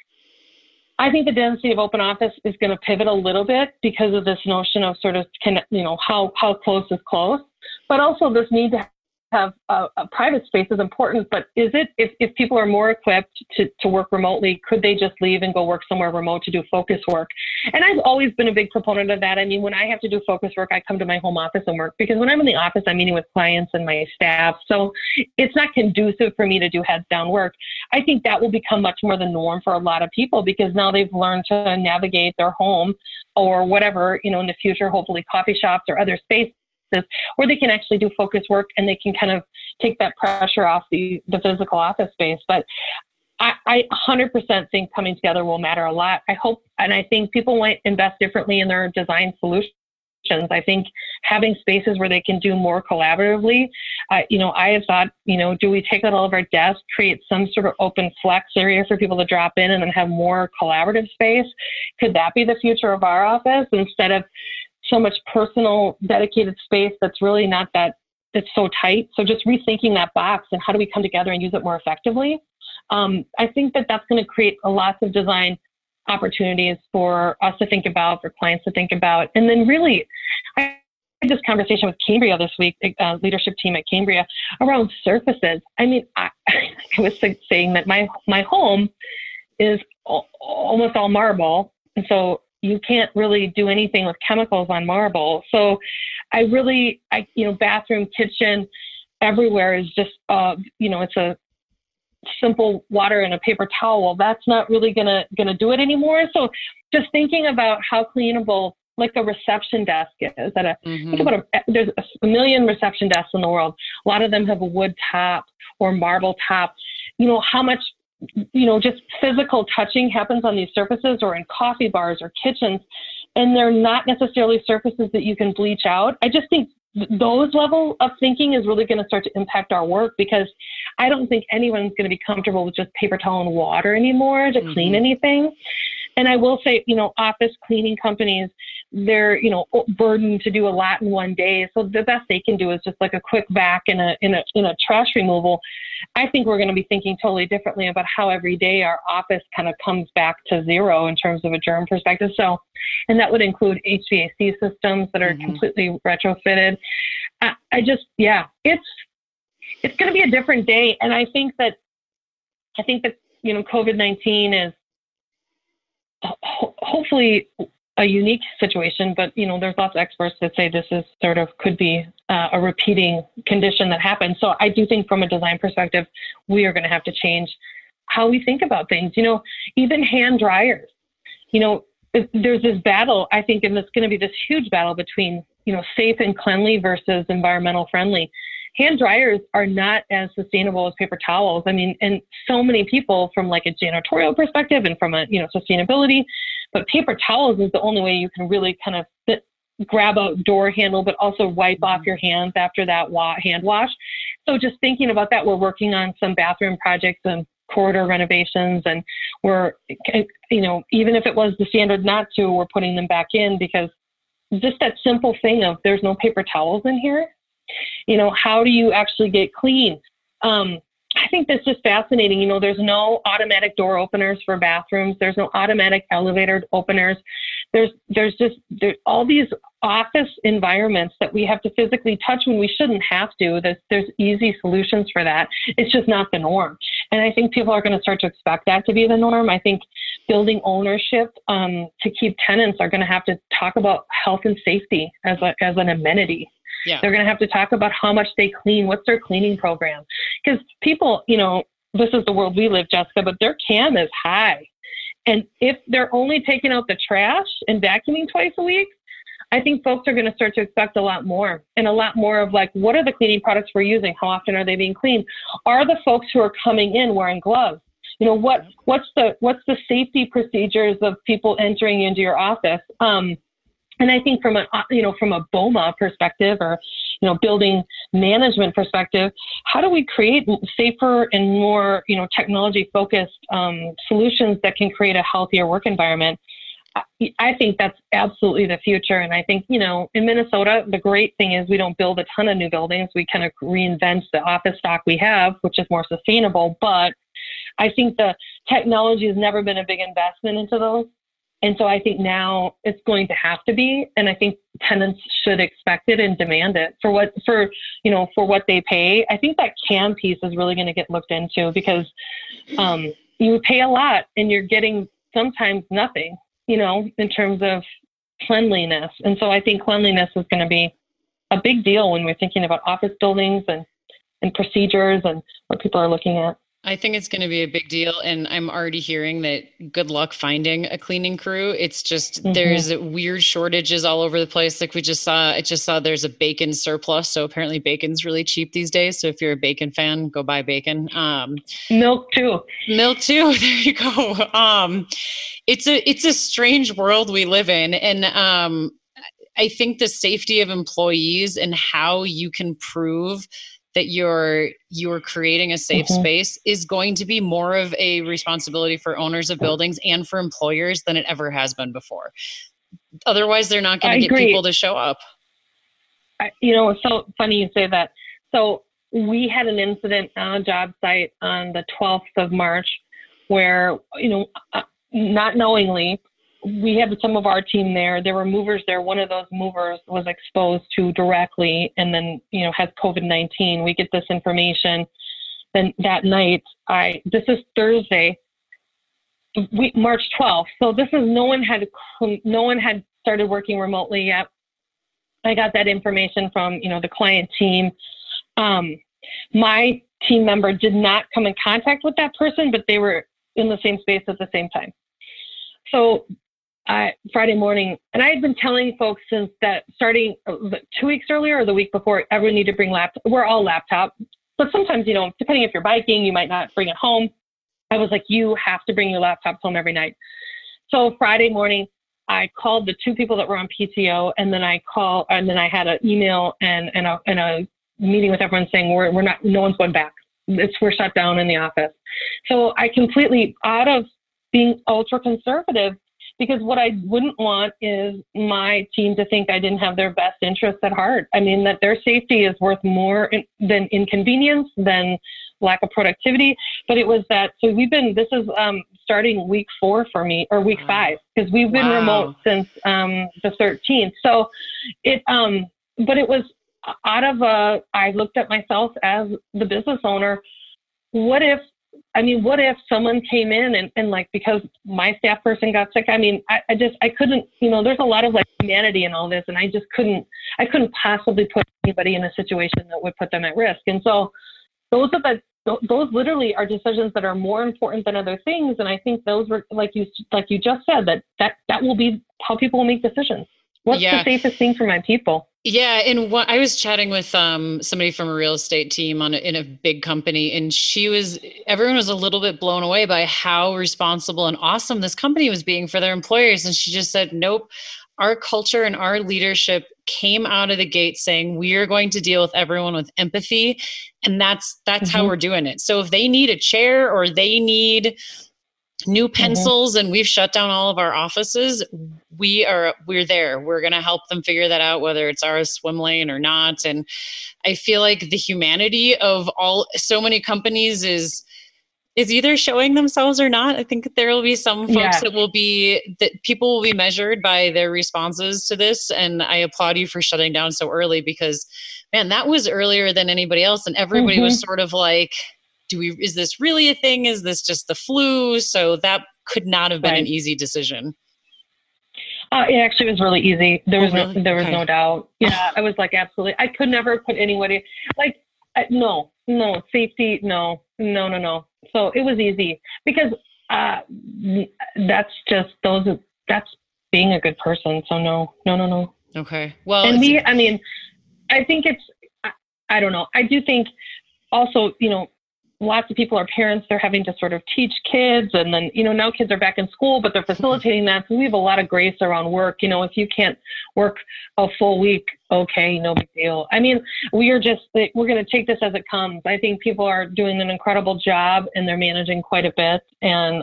I think the density of open office is going to pivot a little bit because of this notion of sort of, how close is close, but also this need to have a private space is important, but if people are more equipped to work remotely, could they just leave and go work somewhere remote to do focus work? And I've always been a big proponent of that. I mean, when I have to do focus work, I come to my home office and work, because when I'm in the office, I'm meeting with clients and my staff. So it's not conducive for me to do heads down work. I think that will become much more the norm for a lot of people, because now they've learned to navigate their home or whatever, in the future, hopefully coffee shops or other spaces, where they can actually do focus work and they can kind of take that pressure off the physical office space. But I 100% think coming together will matter a lot. I hope, and I think people might invest differently in their design solutions. I think having spaces where they can do more collaboratively, I have thought, do we take out all of our desks, create some sort of open flex area for people to drop in and then have more collaborative space? Could that be the future of our office, instead of so much personal dedicated space that's really not that, it's so tight? So just rethinking that box and how do we come together and use it more effectively? I think that's going to create lots of design opportunities for us to think about, for clients to think about. And then really, I had this conversation with Cambria this week, leadership team at Cambria, around surfaces. I mean, I was saying that my home is almost all marble. And so you can't really do anything with chemicals on marble. So bathroom, kitchen, everywhere is just, it's a simple water and a paper towel. Well, that's not really gonna do it anymore. So just thinking about how cleanable, like a reception desk is. Think about there's a million reception desks in the world. A lot of them have a wood top or marble top. How much, just physical touching happens on these surfaces, or in coffee bars or kitchens, and they're not necessarily surfaces that you can bleach out. I just think those level of thinking is really going to start to impact our work, because I don't think anyone's going to be comfortable with just paper towel and water anymore to clean anything. And I will say, office cleaning companies, they're, burdened to do a lot in one day. So the best they can do is just like a quick vac in a trash removal. I think we're going to be thinking totally differently about how every day our office kind of comes back to zero in terms of a germ perspective. So, and that would include HVAC systems that are completely retrofitted. It's going to be a different day. And I think that, COVID-19 is hopefully a unique situation, but there's lots of experts that say this is could be a repeating condition that happens. So I do think from a design perspective, we are going to have to change how we think about things. Even hand dryers. There's this battle, I think, and it's going to be this huge battle between safe and cleanly versus environmental friendly. Hand dryers are not as sustainable as paper towels. I mean, and so many people from like a janitorial perspective and from a, sustainability, but paper towels is the only way you can really kind of grab a door handle, but also wipe off your hands after that hand wash. So just thinking about that, we're working on some bathroom projects and corridor renovations, and we're, even if it was the standard not to, we're putting them back in, because just that simple thing of there's no paper towels in here. How do you actually get clean? I think that's just fascinating. There's no automatic door openers for bathrooms. There's no automatic elevator openers. There's all these office environments that we have to physically touch when we shouldn't have to. There's easy solutions for that. It's just not the norm. And I think people are going to start to expect that to be the norm. I think building ownership to keep tenants are going to have to talk about health and safety as an amenity. Yeah. They're going to have to talk about how much they clean, what's their cleaning program. Because people, this is the world we live, Jessica, but their CAM is high. And if they're only taking out the trash and vacuuming twice a week, I think folks are going to start to expect a lot more, and a lot more of like, what are the cleaning products we're using? How often are they being cleaned? Are the folks who are coming in wearing gloves? What's the safety procedures of people entering into your office? And I think from a BOMA perspective, or, building management perspective, how do we create safer and more, technology focused solutions that can create a healthier work environment? I think that's absolutely the future. And I think, in Minnesota, the great thing is we don't build a ton of new buildings. We kind of reinvent the office stock we have, which is more sustainable. But I think the technology has never been a big investment into those. And so I think now it's going to have to be, and I think tenants should expect it and demand it for what they pay. I think that CAM piece is really going to get looked into, because you pay a lot and you're getting sometimes nothing, in terms of cleanliness. And so I think cleanliness is going to be a big deal when we're thinking about office buildings and procedures and what people are looking at. I think it's going to be a big deal. And I'm already hearing that good luck finding a cleaning crew. It's just, there's weird shortages all over the place. Like I just saw there's a bacon surplus. So apparently bacon's really cheap these days. So if you're a bacon fan, go buy bacon. Milk too. There you go. It's a strange world we live in. And, I think the safety of employees and how you can prove that you're creating a safe space is going to be more of a responsibility for owners of buildings and for employers than it ever has been before. Otherwise, they're not going to get people to show up. It's so funny you say that. So we had an incident on a job site on the 12th of March where, not knowingly, we had some of our team there. There were movers there. One of those movers was exposed to directly and then, has COVID-19. We get this information. Then that night, this is Thursday. March 12th. So this is no one had started working remotely yet. I got that information from, the client team. My team member did not come in contact with that person, but they were in the same space at the same time. So Friday morning, and I had been telling folks since that starting 2 weeks earlier or the week before, everyone needed to bring laptop. We're all laptop, but sometimes, depending if you're biking, you might not bring it home. I was like, you have to bring your laptops home every night. So Friday morning, I called the two people that were on PTO, and then I had an email and a meeting with everyone saying no one's going back. We're shut down in the office. So I completely, out of being ultra conservative, because what I wouldn't want is my team to think I didn't have their best interests at heart. I mean, that their safety is worth more than inconvenience, than lack of productivity. But it was that, so this is starting week 4 for me, or week 5, because we've been remote since the 13th. So but it was I looked at myself as the business owner. What if someone came in and like, because my staff person got sick, I couldn't, there's a lot of like humanity in all this, and I couldn't possibly put anybody in a situation that would put them at risk. And so those literally are decisions that are more important than other things. And I think those were, like you just said, that will be how people will make decisions. What's the safest thing for my people? Yeah. And I was chatting with somebody from a real estate team in a big company, and everyone was a little bit blown away by how responsible and awesome this company was being for their employers. And she just said, nope, our culture and our leadership came out of the gate saying, we are going to deal with everyone with empathy. And that's how we're doing it. So if they need a chair or they need new pencils and we've shut down all of our offices, we're there. We're going to help them figure that out, whether it's our swim lane or not. And I feel like the humanity of so many companies is either showing themselves or not. I think there will be some folks that people will be measured by their responses to this. And I applaud you for shutting down so early, because man, that was earlier than anybody else. And everybody was sort of like, is this really a thing? Is this just the flu? So that could not have been an easy decision. It actually was really easy. There was no doubt. Yeah, I was like, absolutely. I could never put anybody like, no, safety. No. So it was easy, because that's being a good person. So no. Okay. Well, and I think I don't know. I do think also, lots of people are parents. They're having to sort of teach kids, and then, now kids are back in school, but they're facilitating that. So we have a lot of grace around work. If you can't work a full week, okay, no big deal. we're going to take this as it comes. I think people are doing an incredible job, and they're managing quite a bit. And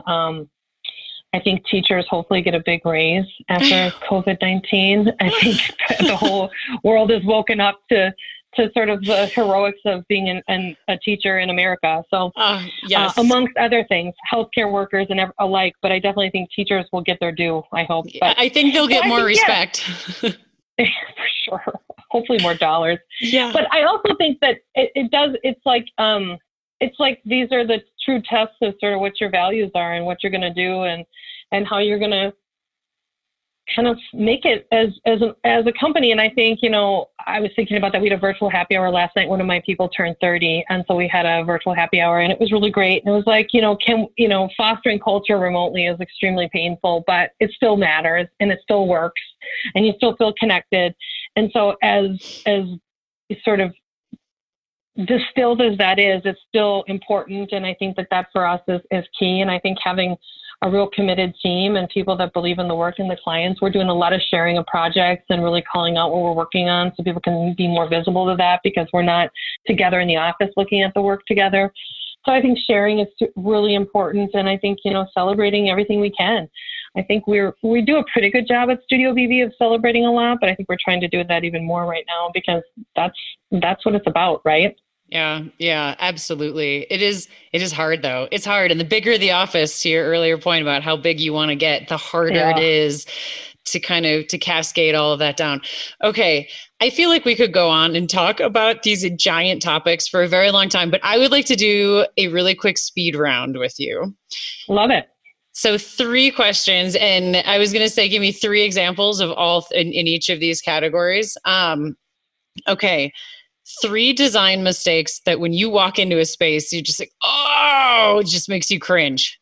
I think teachers hopefully get a big raise after COVID-19. I think the whole world has woken up to sort of the heroics of being a teacher in America. So amongst other things, healthcare workers and alike, but I definitely think teachers will get their due, I hope. But, I think they'll get more respect. For sure. Hopefully more dollars. Yeah. But I also think that it's like these are the true tests of sort of what your values are and what you're going to do and how you're going to kind of make it as a company. And I think, I was thinking about that. We had a virtual happy hour last night. One of my people turned 30. And so we had a virtual happy hour, and it was really great. And it was like, fostering culture remotely is extremely painful, but it still matters and it still works and you still feel connected. And so as sort of distilled as that is, it's still important. And I think that for us is key. And I think having a real committed team and people that believe in the work and the clients, we're doing a lot of sharing of projects and really calling out what we're working on so people can be more visible to that, because we're not together in the office looking at the work together. So I think sharing is really important. And I think, celebrating everything we can. I think we do a pretty good job at Studio BV of celebrating a lot, but I think we're trying to do that even more right now, because that's what it's about, right? Yeah, absolutely. It is hard though. It's hard. And the bigger the office, to your earlier point about how big you want to get, the harder it is to to cascade all of that down. Okay. I feel like we could go on and talk about these giant topics for a very long time, but I would like to do a really quick speed round with you. Love it. So 3 questions, and I was going to say, give me 3 examples of all in each of these categories. Okay. 3 design mistakes that when you walk into a space, you just like, oh, it just makes you cringe.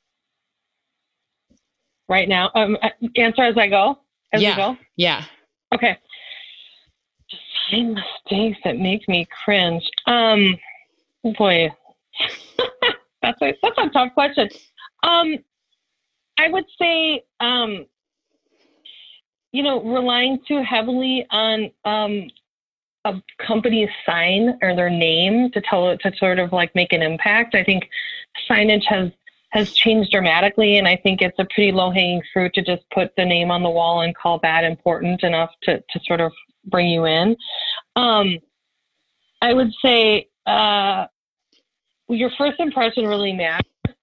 Right now, answer as I go. As we go. Yeah. Okay. Design mistakes that make me cringe. Boy, that's a tough question. I would say, relying too heavily on a company's sign or their name to sort of like make an impact. I think signage has changed dramatically, and I think it's a pretty low-hanging fruit to just put the name on the wall and call that important enough to sort of bring you in. I would say your first impression really matters.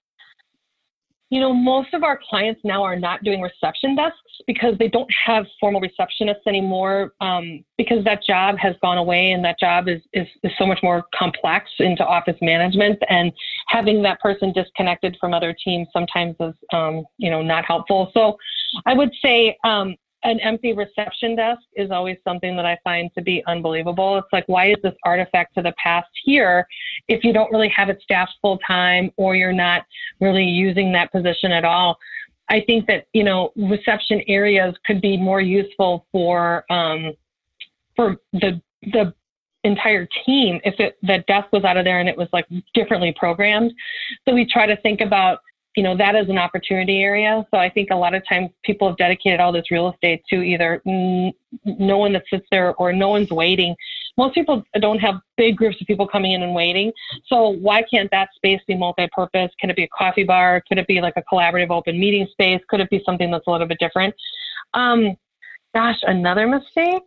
Most of our clients now are not doing reception desks because they don't have formal receptionists anymore, because that job has gone away, and that job is so much more complex into office management, and having that person disconnected from other teams sometimes is, not helpful. So I would say an empty reception desk is always something that I find to be unbelievable. It's like, why is this artifact to the past here if you don't really have it staffed full time, or you're not really using that position at all? I think that, reception areas could be more useful for the entire team if the desk was out of there and it was like differently programmed. So we try to think about, that is an opportunity area. So I think a lot of times people have dedicated all this real estate to either no one that sits there or no one's waiting. Most people don't have big groups of people coming in and waiting. So why can't that space be multi-purpose? Can it be a coffee bar? Could it be like a collaborative open meeting space? Could it be something that's a little bit different? Another mistake.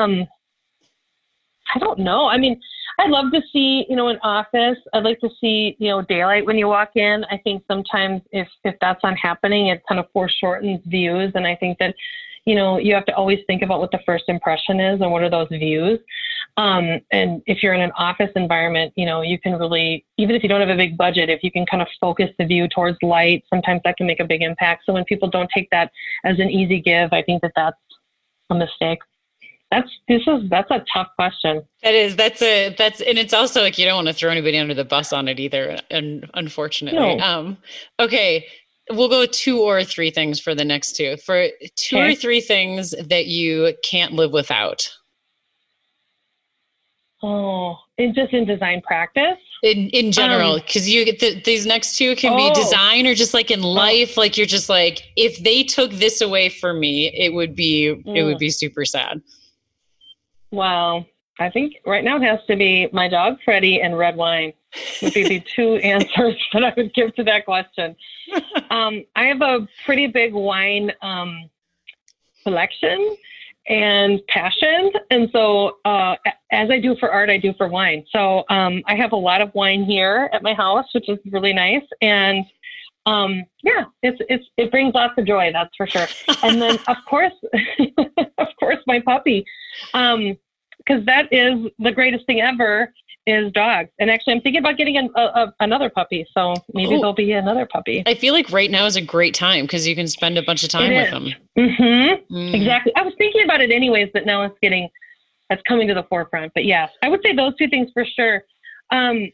I don't know. I mean, I'd love to see, an office. I'd like to see, daylight when you walk in. I think sometimes if that's not happening, it kind of foreshortens views. And I think that, you have to always think about what the first impression is and what are those views. And if you're in an office environment, you can really, even if you don't have a big budget, if you can kind of focus the view towards light, sometimes that can make a big impact. So when people don't take that as an easy give, I think that that's a mistake. That's a tough question. And it's also like, you don't want to throw anybody under the bus on it either. And unfortunately, no. Okay. We'll go 2 or 3 things for the next 2. For 2 or 3 things that you can't live without. Oh, just in design practice? In general, because you get these next 2 can be design or just like in life. Like you're just like, if they took this away from me, it would be super sad. Wow. I think right now it has to be my dog, Freddie, and red wine would be the 2 answers that I would give to that question. I have a pretty big wine collection and passion. And so as I do for art, I do for wine. So I have a lot of wine here at my house, which is really nice. And it brings lots of joy, that's for sure. And then of course, my puppy, because that is the greatest thing ever is dogs. And actually I'm thinking about getting another puppy. So maybe there'll be another puppy. I feel like right now is a great time because you can spend a bunch of time with them. Mm-hmm. Exactly. I was thinking about it anyways, but now that's coming to the forefront. But yes, I would say those 2 things for sure. In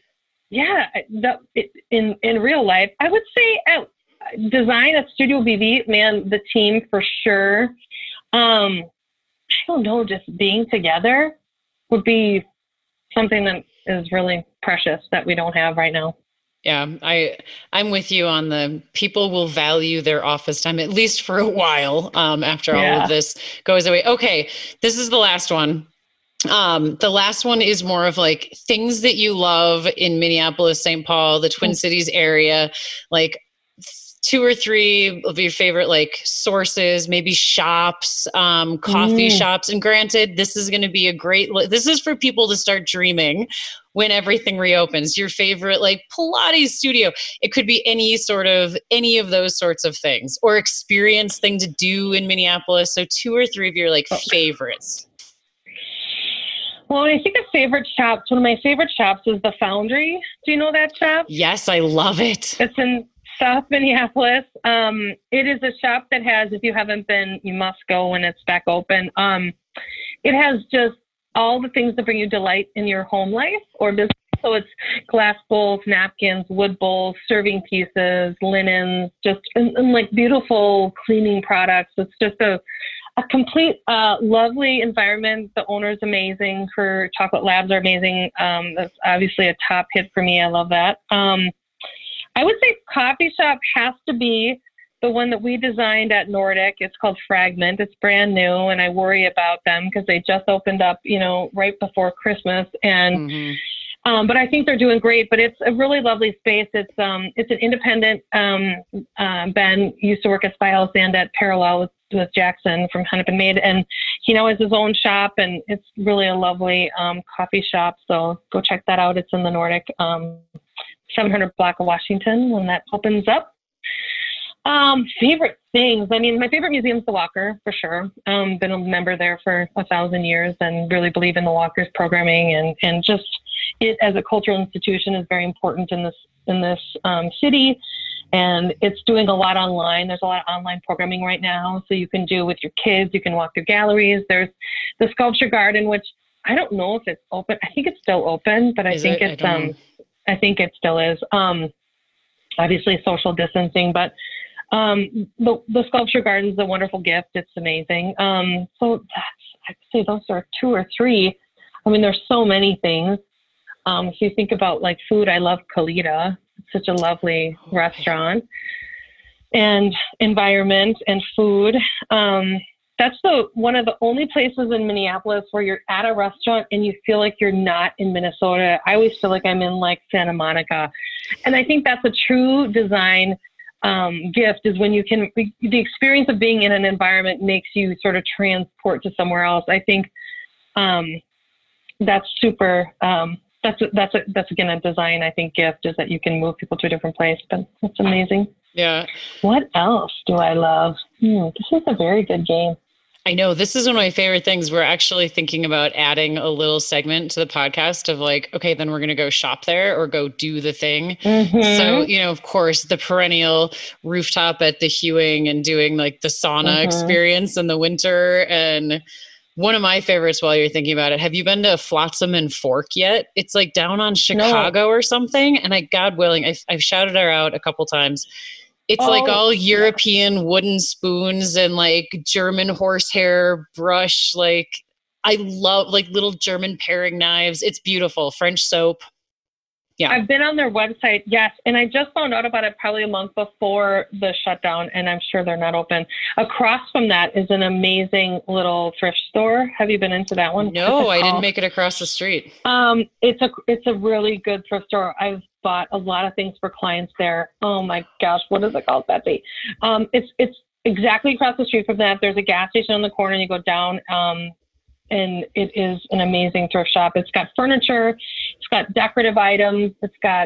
real life, I would say design at Studio BV, man, the team for sure. I don't know, just being together would be something that is really precious that we don't have right now. Yeah, I'm with you on the people will value their office time, at least for a while, after all of this goes away. Okay, this is the last one. The last one is more of like things that you love in Minneapolis, St. Paul, the Twin Cities area, like 2 or 3 of your favorite like sources, maybe shops, coffee shops. And granted, this is going to be this is for people to start dreaming when everything reopens. Your favorite like Pilates studio. It could be any of those sorts of things or experience thing to do in Minneapolis. So 2 or 3 of your like favorites. Well, when I think of favorite shops, one of my favorite shops is the Foundry. Do you know that shop? Yes, I love it. It's in South Minneapolis. It is a shop that has, if you haven't been, you must go when it's back open. It has just all the things that bring you delight in your home life or business. So it's glass bowls, napkins, wood bowls, serving pieces, linens, just and like beautiful cleaning products. It's just a complete, lovely environment. The owner's amazing. Her chocolate labs are amazing. That's obviously a top hit for me. I love that. I would say coffee shop has to be the one that we designed at Nordic. It's called Fragment. It's brand new, and I worry about them because they just opened up, right before Christmas. And but I think they're doing great. But it's a really lovely space. It's an independent. Ben used to work at Spy House and at Parallel with Jackson from Hennep and Made, and he now has his own shop, and it's really a lovely coffee shop. So go check that out. It's in the Nordic 700 block of Washington when that opens up. Favorite things. I mean, my favorite museum is the Walker for sure. Been a member there for 1,000 years and really believe in the Walker's programming and just it as a cultural institution is very important in this city. And it's doing a lot online. There's a lot of online programming right now. So you can do with your kids, you can walk through galleries. There's the Sculpture Garden, which I don't know if it's open. I think it's still open, but I think it still is. Obviously social distancing, but the Sculpture Garden is a wonderful gift. It's amazing. So I'd say those are 2 or 3. I mean, there's so many things. If you think about like food, I love Kalita. It's such a lovely restaurant and environment and food. That's one of the only places in Minneapolis where you're at a restaurant and you feel like you're not in Minnesota. I always feel like I'm in like Santa Monica. And I think that's a true design gift is when you can, the experience of being in an environment makes you sort of transport to somewhere else. I think that's super, that's again a design, I think, gift is that you can move people to a different place, but it's amazing. Yeah. What else do I love? This is a very good game. I know this is one of my favorite things. We're actually thinking about adding a little segment to the podcast of like, okay, then we're going to go shop there or go do the thing. So, of course, the perennial rooftop at the Hewing and doing like the sauna experience in the winter. And one of my favorites while you're thinking about it, have you been to Flotsam and Fork yet? It's like down on Chicago or something. And God willing, I've shouted her out a couple times. It's like all European wooden spoons and like German horsehair brush. Like I love like little German paring knives. It's beautiful. French soap. Yeah. I've been on their website. Yes. And I just found out about it probably a month before the shutdown and I'm sure they're not open. Across from that is an amazing little thrift store. Have you been into that one? No, I didn't make it across the street. It's a really good thrift store. I've bought a lot of things for clients there. Oh my gosh. What is it called, Betsy? It's exactly across the street from that. There's a gas station on the corner and you go down, and it is an amazing thrift shop. It's got furniture, it's got decorative items, it's got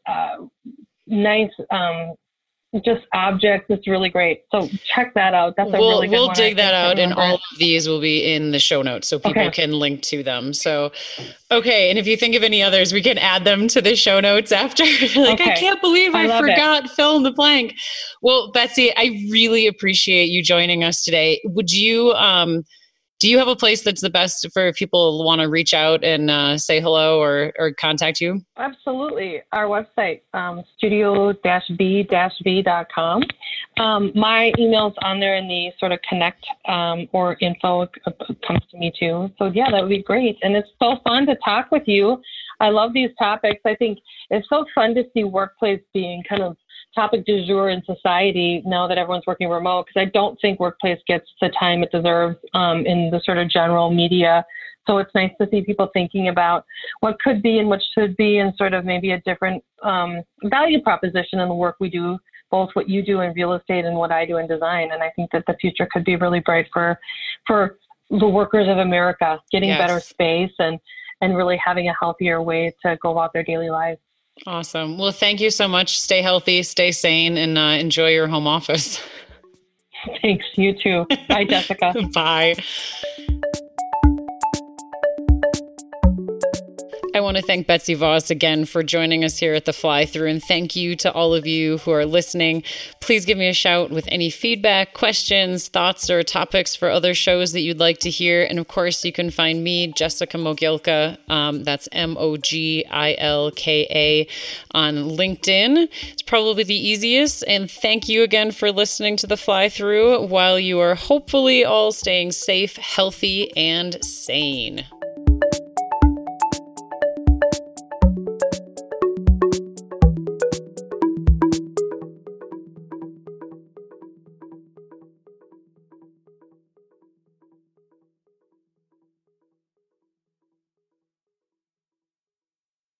nice just objects. It's really great. So check that out. That's a really good one. We'll dig that out, and all of these will be in the show notes so people can link to them. So, okay. And if you think of any others, we can add them to the show notes after. I can't believe I forgot fill in the blank. Well, Betsy, I really appreciate you joining us today. Would you, do you have a place that's the best for people who want to reach out and say hello or contact you? Absolutely. Our website, studio-b-v.com. My email's on there in the sort of connect or info comes to me too. So yeah, that would be great. And it's so fun to talk with you. I love these topics. I think it's so fun to see workplace being kind of topic du jour in society now that everyone's working remote, because I don't think workplace gets the time it deserves in the sort of general media. So it's nice to see people thinking about what could be and what should be and sort of maybe a different value proposition in the work we do, both what you do in real estate and what I do in design. And I think that the future could be really bright for the workers of America, getting better space and really having a healthier way to go about their daily lives. Awesome. Well, thank you so much. Stay healthy, stay sane, and enjoy your home office. Thanks. You too. Bye, Jessica. Bye. I want to thank Betsy Voss again for joining us here at the Fly Through, and thank you to all of you who are listening. Please give me a shout with any feedback, questions, thoughts, or topics for other shows that you'd like to hear. And of course, you can find me, Jessica Mogilka, that's Mogilka, on LinkedIn. It's probably the easiest. And thank you again for listening to the Fly Through while you are hopefully all staying safe, healthy, and sane.